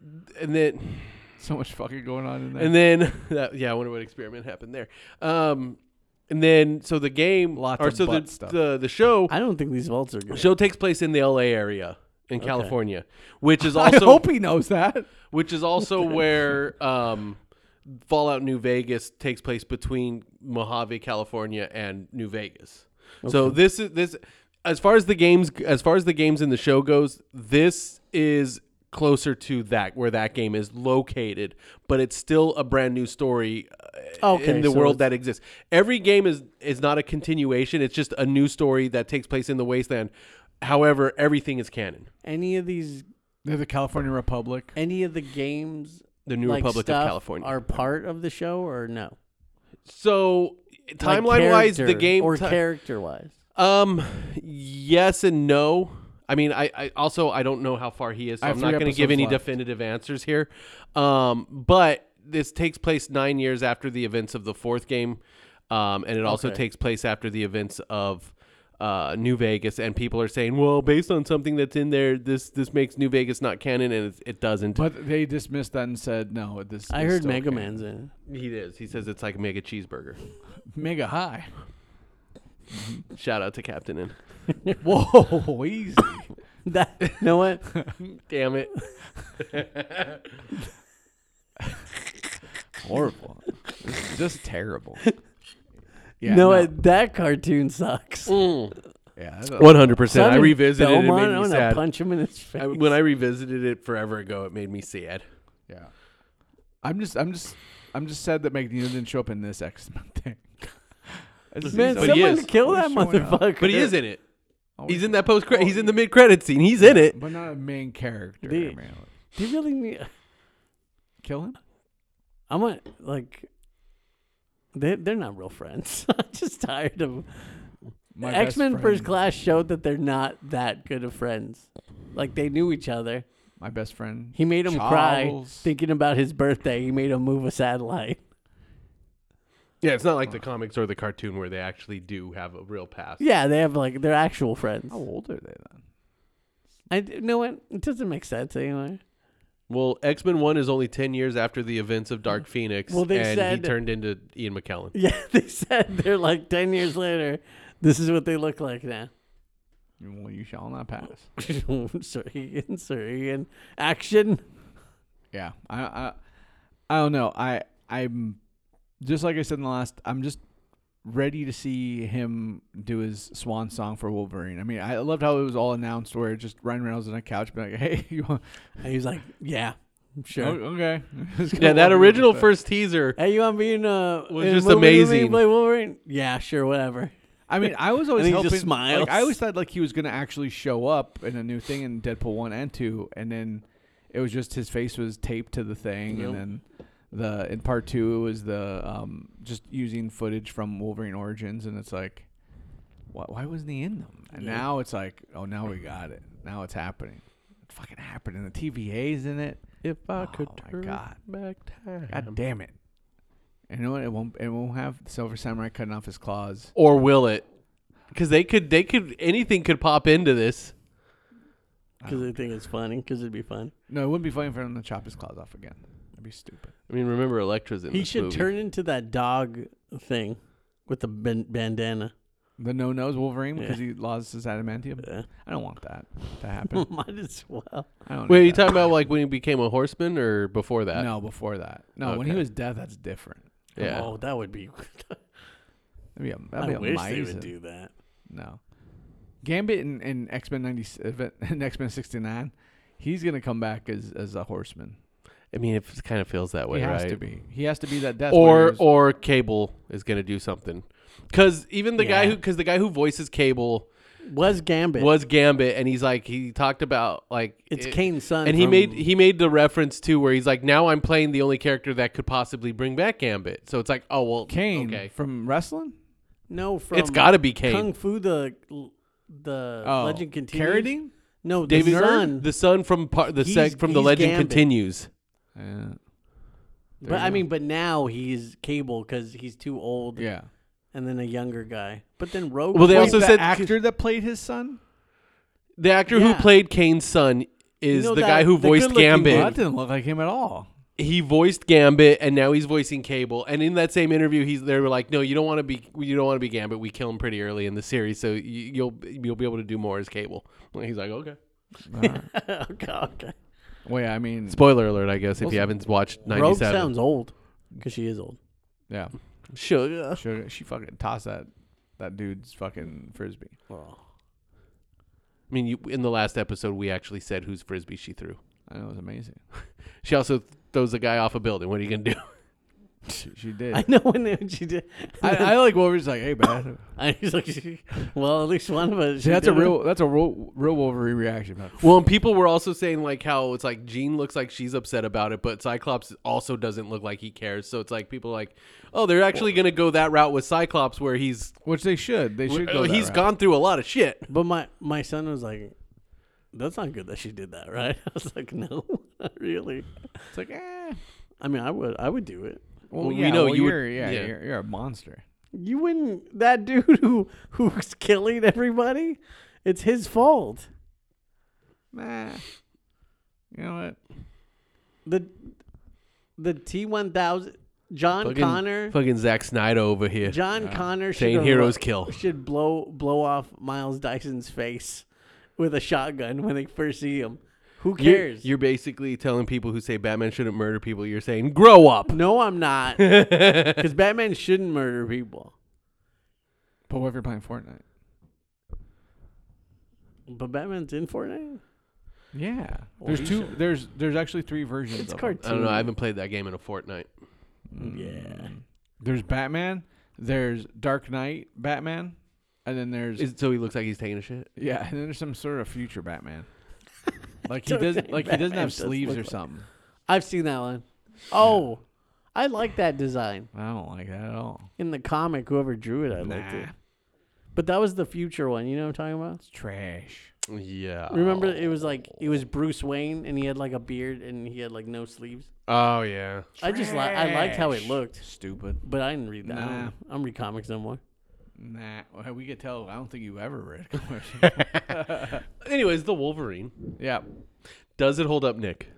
C: So much fucking going on in there.
B: And then, I wonder what experiment happened there. And then, so the game,
C: Lots
B: or
C: of
B: so
C: butt stuff.
B: the show,
D: I don't think these vaults are
B: the
D: good.
B: show takes place in the LA area in California, which is
C: I
B: also
C: hope he knows that.
B: which is also where Fallout New Vegas takes place between Mojave, California, and New Vegas. So this as far as the games in the show goes, this is closer to that where that game is located, but it's still a brand new story in the
D: so
B: world
D: it's-
B: that exists. Every game is not a continuation; it's just a new story that takes place in the wasteland. However, everything is canon.
D: Any of these,
C: They're the California Republic.
D: any of the games,
B: The New
D: like
B: Republic of
D: stuff
B: California.
D: are part of the show or no?
B: So
D: Like
B: timeline wise, the
D: character
B: game
D: or character wise.
B: Yes and no. I mean, I also I don't know how far he is, so
C: I have
B: I'm not
C: 3
B: going to give any
C: episodes left.
B: definitive answers here. But this takes place 9 years after the events of the fourth game, and it also
D: Okay.
B: takes place after the events of New Vegas. And people are saying, well, based on something that's in there, this makes New Vegas not canon, and it doesn't.
C: But they dismissed that and said, no, this
D: I
C: is
D: heard
C: still
D: Mega
C: canon.
D: Man's in
B: He is. He says it's like a mega cheeseburger.
C: Mega high.
B: Shout out to Captain N.
C: Whoa, easy.
D: it. That, you know what?
B: Damn it.
C: Horrible. Just terrible. Yeah,
D: you know
C: no.
D: what? That cartoon sucks.
C: Yeah, that's
B: 100%.
D: Son
B: I
D: of
B: revisited it. It
D: Belmont,
B: made
D: I
B: me
D: wanna
B: sad.
D: punch him in his face.
B: When I revisited it forever ago, it made me sad.
C: yeah. I'm just sad that Magneto didn't show up in this X-Men thing.
D: Man,
B: But he
D: someone
B: is.
D: kill
C: He's
D: that
C: showing up.
D: motherfucker.
B: But he is in it.
C: Oh,
B: He's in that post. He's in the mid credit scene. He's in it.
C: but not a main character.
D: The-
C: man.
D: Do you really need?
C: Kill him?
D: I'm like. They're not real friends. I'm just tired of
C: My best
D: X-Men
C: friend-
D: First Class showed that they're not that good of friends. Like they knew each other.
C: My best friend.
D: He made him cry
C: Charles.
D: thinking about his birthday. He made him move a satellite.
B: Yeah, it's not like the comics or the cartoon where they actually do have a real past.
D: Yeah, they have like they're actual friends.
C: How old are they then?
D: You know what? It doesn't make sense anyway.
B: Well, X-Men 1 is only 10 years after the events of Dark Phoenix,
D: Well, they
B: and he
D: said-
B: turned into Ian McKellen.
D: Yeah, they said they're like 10 years later. This is what they look like now.
C: Well, you shall not pass.
D: Sir Ian. Action.
C: Yeah, I don't know. I'm just like I said in the last. I'm just ready to see him do his swan song for Wolverine. I mean, I loved how it was all announced, where just Ryan Reynolds on a couch, be like, "Hey, you want?"
D: And he's like, yeah, sure.
C: Oh, okay.
B: Yeah, that original first teaser.
D: Hey, you want to be in
B: Was
D: in a
B: just
D: movie with me,
B: amazing.
D: play Wolverine? Yeah, sure, whatever.
C: I mean, I was always
D: And he
C: hoping.
D: just smiles.
C: Like, I always thought like he was gonna actually show up in a new thing in Deadpool 1 and 2, and then it was just his face was taped to the thing,
D: Yep.
C: and then in part 2 it was the just using footage from Wolverine Origins, and it's like, why wasn't he in them? And
D: Yeah.
C: now it's like, oh, now we got it. Now it's happening. It fucking happened, and the TVA's in it.
B: If I
C: Oh
B: could
C: my
B: turn
C: God.
B: back time.
C: God damn it! And you know what? It won't have Silver Samurai cutting off his claws.
B: Or will it? Because they could anything could pop into this.
D: Because I think it's funny. Because it'd be fun.
C: No, it wouldn't be funny for him to chop his claws off again. That'd be stupid.
B: I mean, remember Elektra's in
D: He
B: this
D: should
B: movie.
D: turn into that dog thing with the bandana.
C: The no-nose Wolverine because
D: Yeah.
C: he lost his adamantium.
D: Yeah.
C: I don't want that to happen.
D: Might as well.
C: I don't.
B: Wait, are
C: need
B: you
C: that.
B: talking about like when he became a horseman or before that?
C: No, before that. No, when he
B: Okay.
C: was dead, that's different.
B: Yeah.
D: Oh, that would be.
C: That'd
D: I
C: be
D: wish they
C: amazing.
D: would do that.
C: No, Gambit in X-Men 90 in X-Men 69, he's gonna come back as a horseman.
B: I mean, it kind of feels that way,
C: He has
B: right?
C: to be. He has to be that death.
B: Or Cable is going to do something. Because even the
D: Yeah.
B: guy who voices Cable
D: Was Gambit.
B: was Gambit, and he talked about like
D: It's Kane's son.
B: and he made the reference too, where he's like, now I'm playing the only character that could possibly bring back Gambit. So it's like, oh well,
C: Kane
B: okay,
C: from wrestling.
D: No, from
B: it's got to be Kane.
D: Kung Fu, the Legend Continues.
C: Carradine?
D: No,
B: David
D: the son.
B: the son from the
D: He's-
B: from the
D: he's
B: Legend
D: Gambit.
B: Continues.
C: Yeah.
D: But I mean, but now he's Cable because he's too old.
C: Yeah.
D: And then a younger guy. But then Rogue.
B: Well, they
C: Wait,
B: also
C: the
B: said
C: actor that played his son.
B: the actor who
D: Yeah.
B: played Kane's son is
D: You know
B: the
D: that-
B: guy who
D: the
B: voiced
D: good-looking
B: Gambit.
C: Well, that didn't look like him at all.
B: He voiced Gambit, and now he's voicing Cable. And in that same interview, they were like, "No, you don't want to be Gambit. We kill him pretty early in the series, so you'll be able to do more as Cable." And he's like, "Okay."
D: Okay.
C: Wait, I mean,
B: Spoiler alert, I guess, if
C: Also,
B: you haven't watched
D: Rogue
B: 97.
D: sounds old because she is old.
C: yeah,
B: Sugar.
C: she fucking tossed that dude's fucking frisbee.
D: Oh.
B: I mean, in the last episode, we actually said whose frisbee she threw.
C: I know, it was amazing.
B: She also throws a guy off a building. What are you gonna do?
C: She did.
D: I know when she did.
C: I like Wolverine's like, hey, man.
D: He's like, well, at least one of us.
C: See, that's a real Wolverine reaction, man.
B: Well, and people were also saying like how it's like Jean looks like she's upset about it, but Cyclops also doesn't look like he cares. So it's like people are like, oh, they're actually gonna go that route with Cyclops, where he's
C: Which they should. They should go. that
B: he's
C: route.
B: gone through a lot of shit.
D: But my son was like, that's not good that she did that, right? I was like, no, not really.
C: It's like, eh.
D: I mean, I would do it.
C: Well,
B: Well,
C: yeah,
B: we know
C: well,
B: you would-
C: you're,
B: yeah.
C: you're a monster.
D: You wouldn't. That dude who's killing everybody, it's his fault.
C: Nah. You know what?
D: The T-1000, John Connor.
B: fucking Zack Snyder over here
D: John Connor
B: saying heroes kill.
D: should blow off Miles Dyson's face with a shotgun when they first see him. Who cares?
B: You're basically telling people who say Batman shouldn't murder people. You're saying grow up.
D: No, I'm not. Because Batman shouldn't murder people.
C: But what if you're playing Fortnite?
D: But Batman's in Fortnite.
C: Yeah.
D: Well,
C: There's
D: he
C: two.
D: should.
C: There's actually three versions.
D: It's
C: of
D: cartoon.
B: I don't know. I haven't played that game in a fortnight.
D: Yeah.
C: There's Batman. There's Dark Knight Batman, and then there's
B: So he looks like he's taking a shit.
C: yeah, and then there's some sort of future Batman. Like he
D: Dark
C: doesn't
D: Knight
C: like he doesn't
D: Batman
C: have
D: does
C: sleeves
D: look
C: or
D: like-
C: something.
D: I've seen that one. Oh, I like that design.
C: I don't like that at all.
D: In the comic, whoever drew it, I liked it. But that was the future one. You know what I'm talking about?
C: It's trash.
B: Yeah.
D: Remember, it was Bruce Wayne, and he had like a beard, and he had like no sleeves.
B: Oh yeah.
D: I liked how it
C: Trash.
D: looked,
C: Stupid.
D: but I didn't read that.
C: Nah.
D: I don't read comics no more.
C: Nah. Well, we could tell. I don't think you ever read comics.
B: Anyways, the Wolverine.
C: Yeah.
B: Does it hold up, Nick?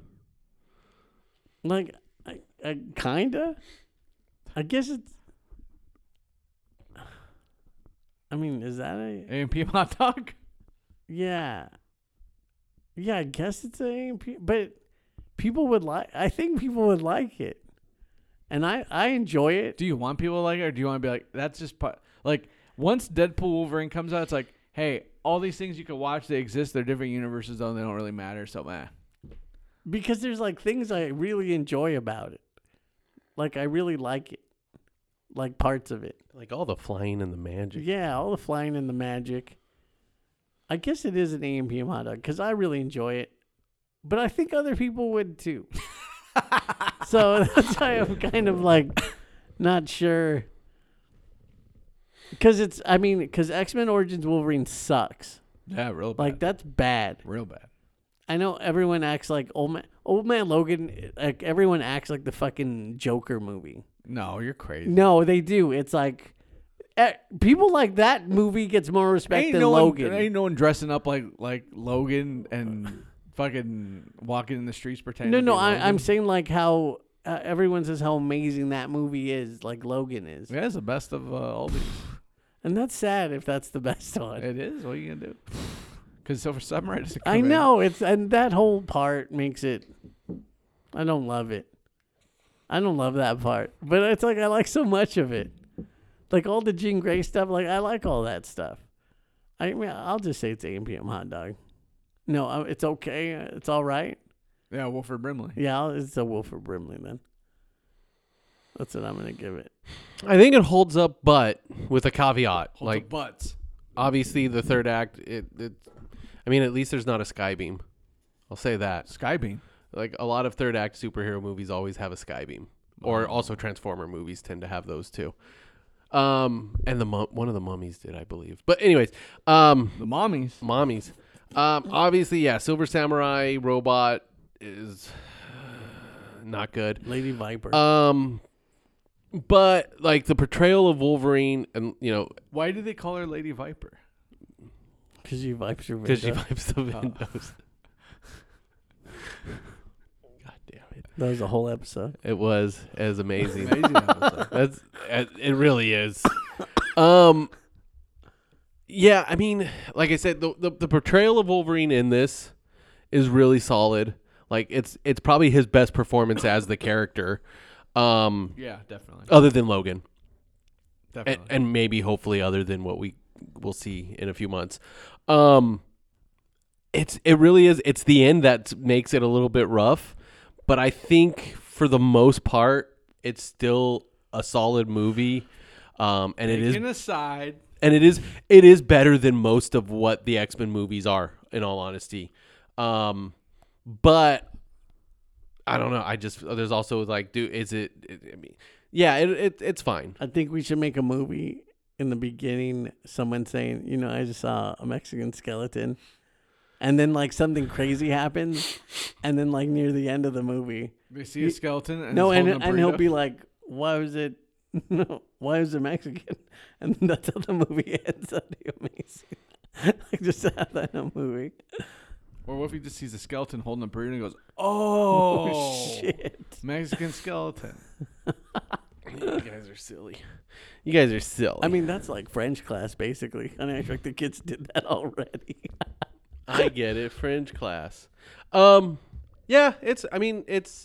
D: Like, I kinda. I guess it's. I mean, is that a?
C: A&P hot dog.
D: Yeah. Yeah, I guess it's a AMP, but people would like. I think people would like it, and I enjoy it.
C: Do you want people to like it, or do you want to be like, that's just like once Deadpool Wolverine comes out, it's like, hey, all these things you can watch, they exist. They're different universes, though. They don't really matter. So,
D: Because there's like things I really enjoy about it. Like I really like it. Like parts of it.
B: Like all the flying and the magic.
D: Yeah, all the flying and the magic. I guess it is an AMPM hot dog because I really enjoy it. But I think other people would too. So that's why I'm kind of like not sure. Because because X-Men Origins Wolverine sucks.
C: yeah, real bad.
D: Like that's bad.
C: real bad.
D: I know everyone acts like Old Man Logan. Like everyone acts like the fucking Joker movie.
C: No, you're crazy.
D: No, they do. It's like people like that movie gets more respect than Logan.
C: Ain't no one dressing up like Logan and fucking walking in the streets pretending.
D: No,
C: to be
D: I'm
C: Logan.
D: saying like how everyone says how amazing that movie is, like Logan is,
C: Yeah, it's the best of all these.
D: and that's sad if that's the best one.
C: It is. What are you gonna do? Because Silver Samurai doesn't
D: I
C: come in.
D: know and that whole part makes it. I don't love it. I don't love that part, but it's like I like so much of it, like all the Jean Grey stuff. Like I like all that stuff. I mean, I'll just say it's AMPM hot dog. No, it's okay. It's all right.
C: Yeah, Wilford Brimley.
D: Yeah, it's a Wilford Brimley then. That's what I'm gonna give it.
B: I think it holds up, but with a caveat.
C: Holds
B: like
C: up butts.
B: obviously the third act, I mean, at least there's not a Skybeam. I'll say that.
C: Skybeam.
B: Like a lot of third act superhero movies always have a Skybeam, or also Transformer movies tend to have those too. And one of the Mummies did, I believe. But anyways,
C: The mommies.
B: mommies. Obviously, yeah, Silver Samurai robot is not good.
D: Lady Viper.
B: But like the portrayal of Wolverine, and
C: Why do they call her Lady Viper?
D: Because she vipes your
B: because she
D: window.
B: vibes the windows.
D: That was a whole episode.
B: It was amazing.
C: Amazing episode.
B: It really is. Yeah, I mean, like I said, the portrayal of Wolverine in this is really solid. Like it's probably his best performance as the character.
C: Yeah, definitely.
B: Other than Logan.
C: Definitely.
B: And maybe hopefully other than what we will see in a few months. It really is. It's the end that makes it a little bit rough, but I think for the most part, it's still a solid movie. And
C: Taking aside.
B: and it is better than most of what the X-Men movies are, in all honesty. But I don't know. There's also like, dude, I mean, yeah, it's fine.
D: I think we should make a movie in the beginning. Someone saying, you know, I just saw a Mexican skeleton. And then like something crazy happens. And then like near the end of the movie.
C: They see a skeleton and
D: No,
C: he's
D: and
C: holding a
D: he'll
C: burrito.
D: be like, why was it? No, why was it Mexican? And that's how the movie ends. That'd be amazing. Like just to have that in a movie.
C: Or what if he just sees a skeleton holding a burrito and goes, oh,
D: Shit.
C: Mexican skeleton.
B: You guys are silly. You guys are silly.
D: I mean, that's like French class, basically. And I think the kids did that already.
B: I get it. French class. Yeah, like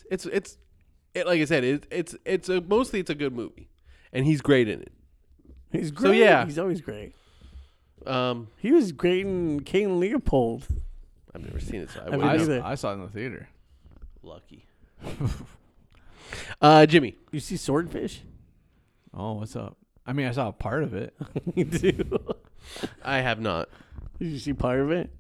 B: I said, it's mostly a good movie, and he's great in it.
D: He's great.
B: yeah.
D: He's always great.
B: Um,
D: He was great in King Leopold.
B: I've never seen it, so I
D: I mean,
B: wouldn't know.
D: either.
C: I saw it in the theater.
B: Lucky. Jimmy.
D: You see Swordfish?
C: Oh, what's up? I mean, I saw a part of it.
D: You do.
B: I have not.
D: Did you see part of it?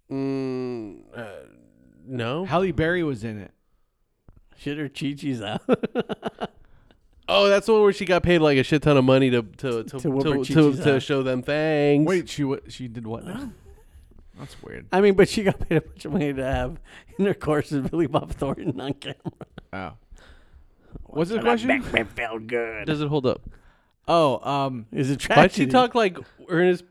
B: No.
C: Halle Berry was in it.
D: Shit, her Chi-Chi's out.
B: Oh, that's the one where she got paid like a shit ton of money to
D: whoop her chi-chis out.
B: show them thanks.
C: Wait, she did what now? That's weird.
D: I mean, but she got paid a bunch of money to have intercourse with Billy Bob Thornton on camera.
C: Oh. What's the question?
D: It felt good.
B: does it hold up?
C: Oh,
D: Is it
B: Why'd she
D: tragedy?
B: talk like Ernest,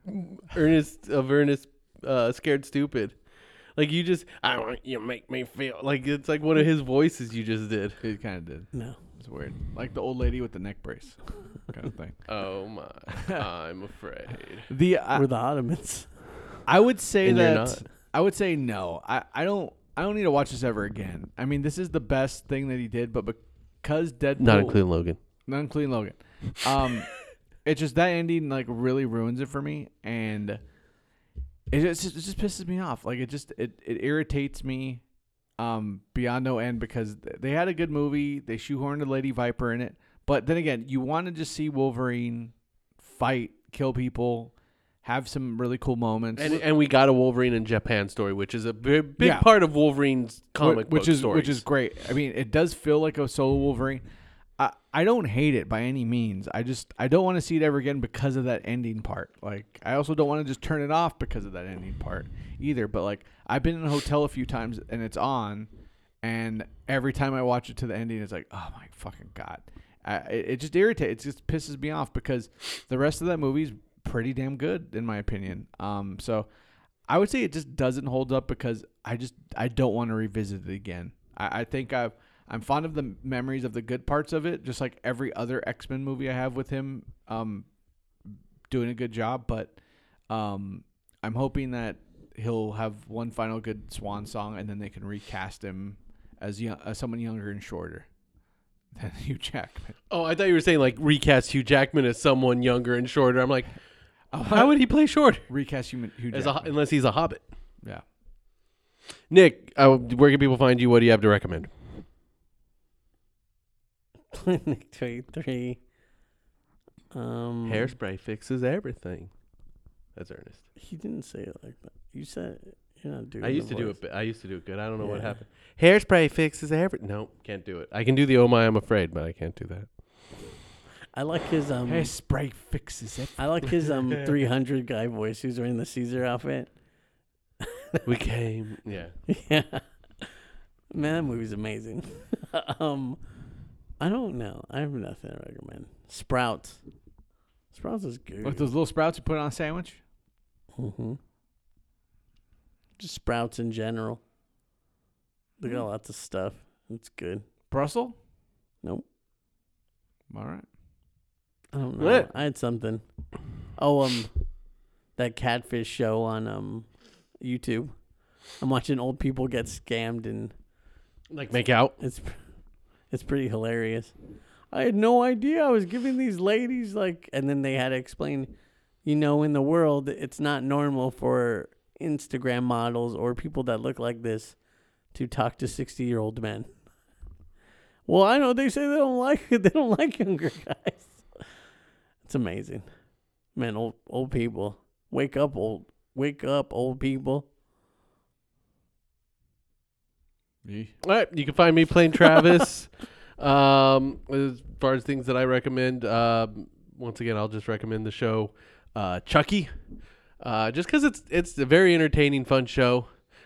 B: scared stupid? Like you just, I want you to make me feel like it's like one of his voices you just did.
C: he kind of did.
D: No.
C: It's weird. Like the old lady with the neck brace kind of thing.
B: Oh my, I'm afraid.
D: We're the Ottomans.
C: I would say
B: And you're
C: that
B: not.
C: I would say no. I don't need to watch this ever again. I mean, this is the best thing that he did, but because Deadpool,
B: Not including Logan.
C: not including Logan, it's just that ending like really ruins it for me, and it just pisses me off. Like it irritates me beyond no end because they had a good movie. They shoehorned a Lady Viper in it, but then again, you want to just see Wolverine fight, kill people, have some really cool moments.
B: And we got a Wolverine in Japan story, which is a big
C: Yeah.
B: part of Wolverine's comic
C: which
B: book
C: is
B: stories.
C: which is great. I mean, it does feel like a solo Wolverine. I don't hate it by any means. I don't want to see it ever again because of that ending part. Like I also don't want to just turn it off because of that ending part either. But like I've been in a hotel a few times and it's on, and every time I watch it to the ending, it's like, oh my fucking god! It just irritates. It just pisses me off because the rest of that movie's pretty damn good in my opinion. So I would say it just doesn't hold up because I don't want to revisit it again. I think I'm fond of the memories of the good parts of it, just like every other X-Men movie I have with him doing a good job. But I'm hoping that he'll have one final good swan song, and then they can recast him as someone younger and shorter than Hugh Jackman.
B: Oh, I thought you were saying like recast Hugh Jackman as someone younger and shorter. I'm like, how would he play shorter?
C: Recast Hugh
B: As
C: Jackman.
B: unless he's a hobbit.
C: Yeah.
B: Nick, where can people find you? What do you have to recommend?
D: Clinic 23.
B: Hairspray fixes everything. That's Ernest.
D: He didn't say it like that. You said you're not doing
B: I used
D: the
B: to do
D: voice.
B: it. I used to do it good. I don't know what
D: Yeah.
B: happened. Hairspray fixes everything. No, can't do it. I can do the "Oh my, I'm afraid," but I can't do that.
D: I like his
C: Hairspray fixes it.
D: I like his 300 guy voice who's wearing the Caesar outfit.
B: We came. Yeah.
D: Yeah. Man, that movie's amazing. I don't know. I have nothing to recommend. Sprouts. Sprouts is good.
C: With those little sprouts you put on a sandwich?
D: Mm-hmm. Just Sprouts in general. They got lots of stuff. It's good.
C: Brussels?
D: Nope.
C: All right.
D: I don't know.
B: What?
D: I had something. Oh, that catfish show on YouTube. I'm watching old people get scammed, and
B: Like make out.
D: it's pretty hilarious. I had no idea I was giving these ladies and then they had to explain, in the world, it's not normal for Instagram models or people that look like this to talk to 60-year-old men. Well, I know they say they don't like younger guys. It's amazing. Man, old people. Wake up, old people.
B: All right, you can find me playing Travis. As far as things that I recommend, once again, I'll just recommend the show Chucky, just because it's a very entertaining, fun show,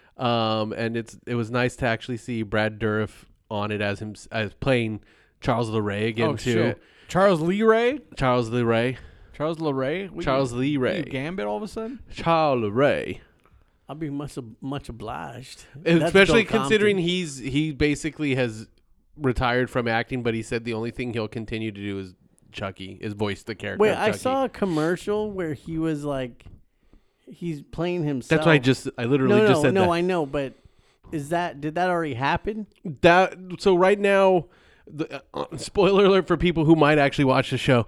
B: and it was nice to actually see Brad Dourif on it as playing Charles Lee Ray again too.
C: Shit. Charles Lee Ray?
B: Charles Lee Ray.
C: Charles Lee Ray?
B: Charles Lee Ray.
C: Gambit all of a sudden?
B: Charles Ray.
D: I'll be much obliged.
B: Especially
D: That's Bill
B: considering
D: Compton.
B: he basically has retired from acting, but he said the only thing he'll continue to do is Chucky, is voice the character.
D: Wait,
B: of
D: I
B: Chucky.
D: saw a commercial where he was he's playing himself.
B: That's why I literally just said that.
D: No, I know, but did that already happen?
B: So right now, spoiler alert for people who might actually watch the show.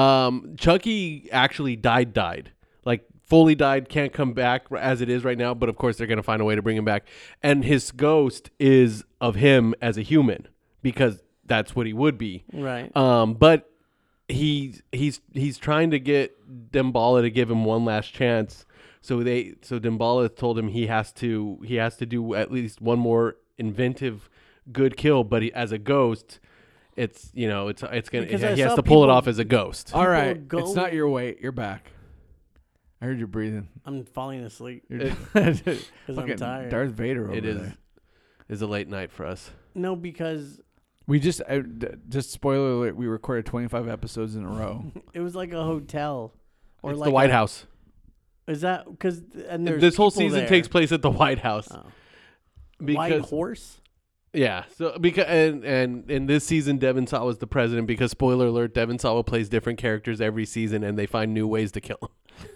B: Chucky actually died. Like fully died, can't come back as it is right now, but of course they're going to find a way to bring him back. And his ghost is of him as a human because that's what he would be.
D: Right.
B: But he's trying to get Damballa to give him one last chance. So Damballa told him he has to do at least one more inventive good kill, but as a ghost, it's gonna
D: Because I
B: he has
D: saw
B: to pull it
D: people-
B: off as a ghost.
C: All right.
D: go-
C: It's not your weight. You're back. I heard you breathing.
D: I'm falling asleep
C: You're
D: because I'm
C: fucking
D: tired.
C: Darth Vader over
B: It is
C: there.
B: is a late night for us.
D: No, because
C: We just spoiler alert. We recorded 25 episodes in a row.
D: it was like a hotel, or
B: It's
D: like
B: the White House.
D: Is that because? And there's
B: This whole
D: people
B: season
D: there.
B: takes place at the White House.
D: Oh.
B: Because
D: White Horse.
B: yeah, so because and in this season Devon Sawa was the president because spoiler alert, Devon Sawa plays different characters every season and they find new ways to kill him.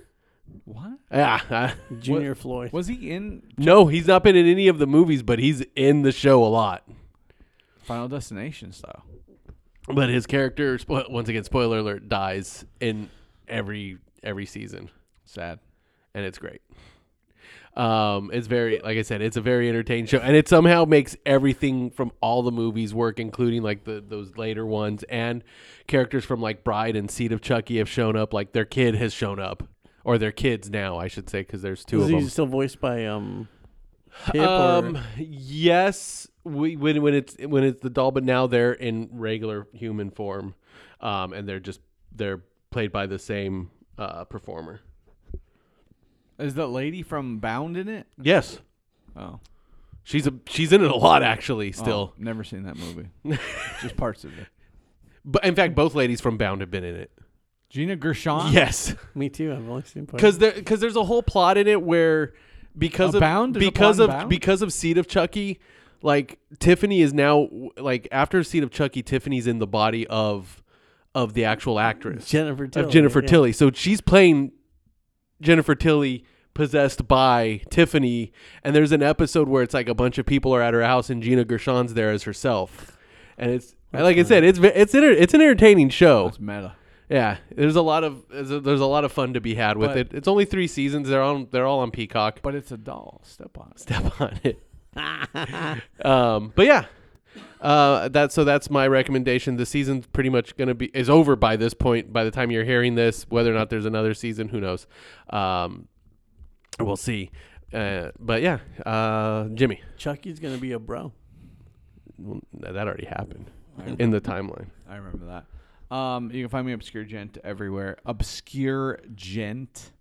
C: What?
B: Yeah.
D: Junior Floyd.
C: Was he in
B: No, he's not been in any of the movies, but he's in the show a lot.
C: Final Destination style?
B: But his character, once again, spoiler alert, dies in every season,
C: Sad.
B: and it's great. It's very, like I said, it's a very entertaining show, and it somehow makes everything from all the movies work, including like those later ones, and characters from like Bride and Seed of Chucky have shown up. Like their kid has shown up, or their kids now, I should say, because there's two
D: Is
B: of
D: he
B: them.
D: still voiced by Pip? Or?
B: Yes, when it's the doll, but now they're in regular human form, and they're played by the same performer.
C: Is the lady from Bound in it?
B: Yes,
C: Oh.
B: she's in it a lot actually. Still,
C: Oh, never seen that movie. Just parts of it.
B: but in fact, both ladies from Bound have been in it.
C: Gina Gershon?
B: Yes,
D: Me too. I've only seen
B: because there's a whole plot in it where because of
C: Bound? There's a plot in Bound?
B: because of Seed of Chucky, like Tiffany is now like after Seed of Chucky, Tiffany's in the body of the actual actress
D: Jennifer Tilly.
B: of Jennifer
D: yeah.
B: Tilly. So she's playing Jennifer Tilly possessed by Tiffany, and there's an episode where it's like a bunch of people are at her house and Gina Gershon's there as herself, and it's like I said, it's an entertaining show.
C: That's meta.
B: Yeah, there's a lot of fun to be had with
C: But-
B: it. It's only 3 seasons. They're all on Peacock.
C: But it's a doll. Step on it.
B: Step on it. But yeah, that's my recommendation. The season's pretty much is over by this point. By the time you're hearing this, whether or not there's another season, who knows? We'll see. But yeah, Jimmy,
D: Chucky's gonna be a bro.
B: well, that already happened in the timeline.
C: I remember that. You can find me Obscure Gent everywhere. Obscure Gent.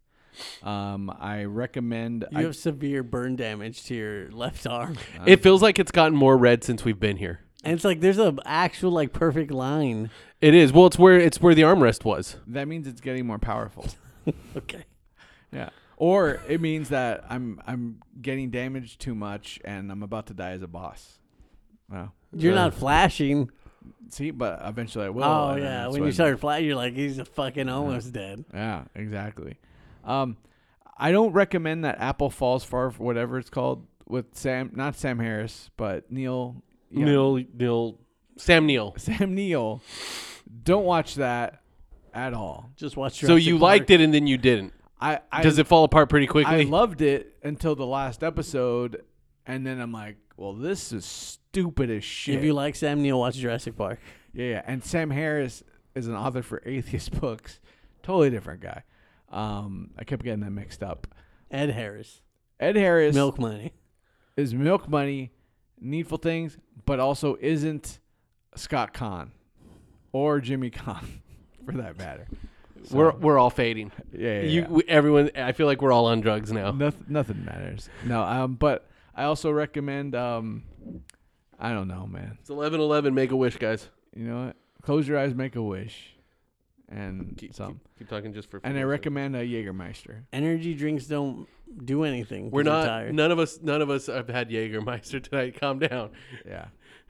C: I recommend.
D: You have severe burn damage to your left arm,
B: It feels like it's gotten more red since we've been here.
D: and it's like there's a actual like perfect line.
B: It is. Well, it's where the armrest was.
C: That means it's getting more powerful.
D: Okay.
C: Yeah. Or it means that I'm getting damaged too much and I'm about to die as a boss. Wow.
D: You're not flashing.
C: See, but eventually I will.
D: Oh
C: and
D: yeah,
C: that's
D: when you started flashing, you're like, he's fucking almost dead.
C: Yeah, exactly. I don't recommend that Apple Falls Far, whatever it's called, with not Sam Harris, but Neil.
B: Sam Neill.
C: Sam Neill. Don't watch that at all.
D: Just watch.
B: So you liked it and then you didn't. Does it fall apart pretty quickly?
C: I loved it until the last episode, and then I'm like, well, this is stupid as shit.
D: If you like Sam Neill, watch Jurassic Park.
C: Yeah. And Sam Harris is an author for Atheist Books. Totally different guy. I kept getting that mixed up.
D: Ed Harris.
C: Ed Harris
D: Milk Money.
C: is Milk Money, Needful Things, but also isn't Scott Conn or Jimmy Conn, for that matter. So,
B: We're all fading.
C: yeah.
B: Everyone. I feel like we're all on drugs now.
C: Nothing matters. No, but I also recommend. I don't know, man.
B: It's 11:11. Make a wish, guys.
C: You know what? Close your eyes, make a wish, and
B: Keep talking just for. a few
C: And I
B: more
C: recommend a Jägermeister.
D: Energy drinks don't do anything. 'cause
B: We're
D: you're
B: not.
D: tired.
B: None of us have had Jägermeister tonight. Calm down.
C: Yeah.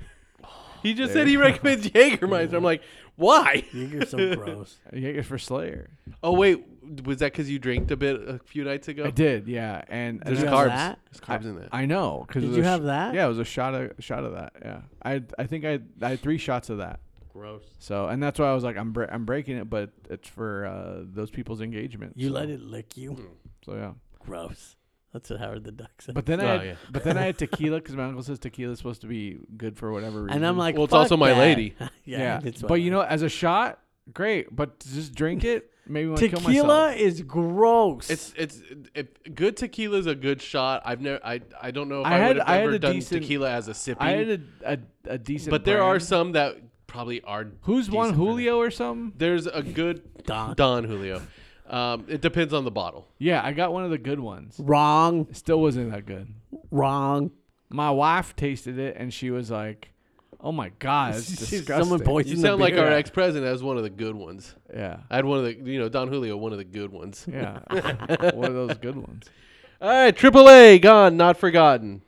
B: He just said he recommends Jägermeister. I'm like, why?
D: Jaeger's so gross.
C: Jäger for Slayer.
B: Oh wait, was that because you drank a bit a few nights ago?
C: I did, yeah. And
B: There's
D: you
C: and
D: have
B: carbs.
D: that?
B: There's carbs in that.
C: I know. Cause
D: Did
C: it
D: you
C: was
D: have that?
C: Yeah, it was a shot of that. Yeah. I think I had 3 shots of that.
B: Gross.
C: So, and that's why I was like, I'm breaking it, but it's for those people's engagement.
D: You
C: so,
D: let it lick you.
C: So yeah.
D: Gross. That's what Howard the Duck said.
C: But then
B: Oh,
C: I had tequila because my uncle says tequila is supposed to be good for whatever reason.
D: and I'm like,
B: Well, it's
D: fuck
B: also my
D: that.
B: lady.
C: yeah.
D: it's
C: But you know, as a shot, great. But to just drink it, maybe want to kill
D: tequila
C: myself.
D: is gross.
B: It's good tequila is a good shot. I don't know if
C: I
B: I
C: had-
B: would have
C: I had
B: ever
C: a
B: done
C: decent-
B: tequila as a sipping.
C: I had a decent.
B: but there are
C: brand.
B: some that probably are.
C: Who's one
B: decent for that.
C: Julio or something?
B: There's a good
D: Don.
B: Julio. It depends on the bottle.
C: Yeah, I got one of the good ones.
D: Wrong.
C: It still wasn't that good.
D: Wrong.
C: My wife tasted it and she was like, "Oh my god, it's disgusting."
D: Someone poisoned
B: You
D: the
B: sound like
D: beer.
B: our ex-president has one of the good ones.
C: Yeah,
B: I had one of the, Don Julio, one of the good ones.
C: yeah, one of those good ones.
B: All right, AAA gone, not forgotten.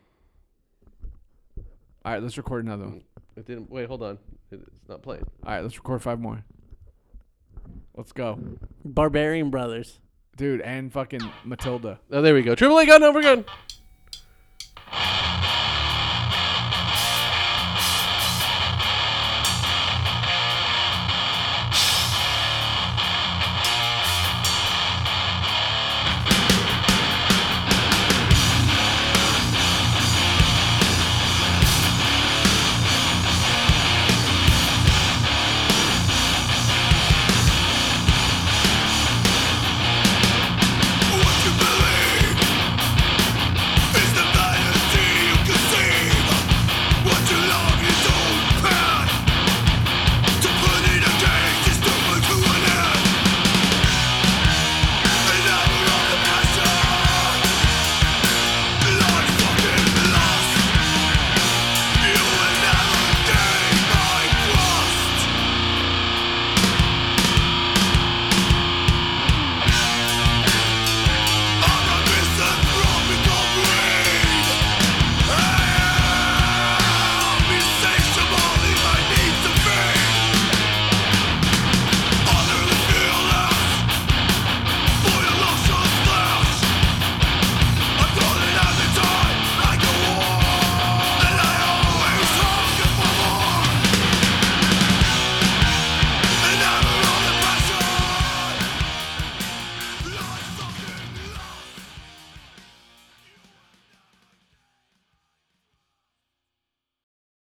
C: All right, let's record another one.
B: It didn't. Wait, hold on. It's not playing.
C: All right, let's record 5 more. Let's go,
D: Barbarian Brothers.
C: dude, and fucking Matilda.
B: Oh, there we go. AAA gone, not forgotten.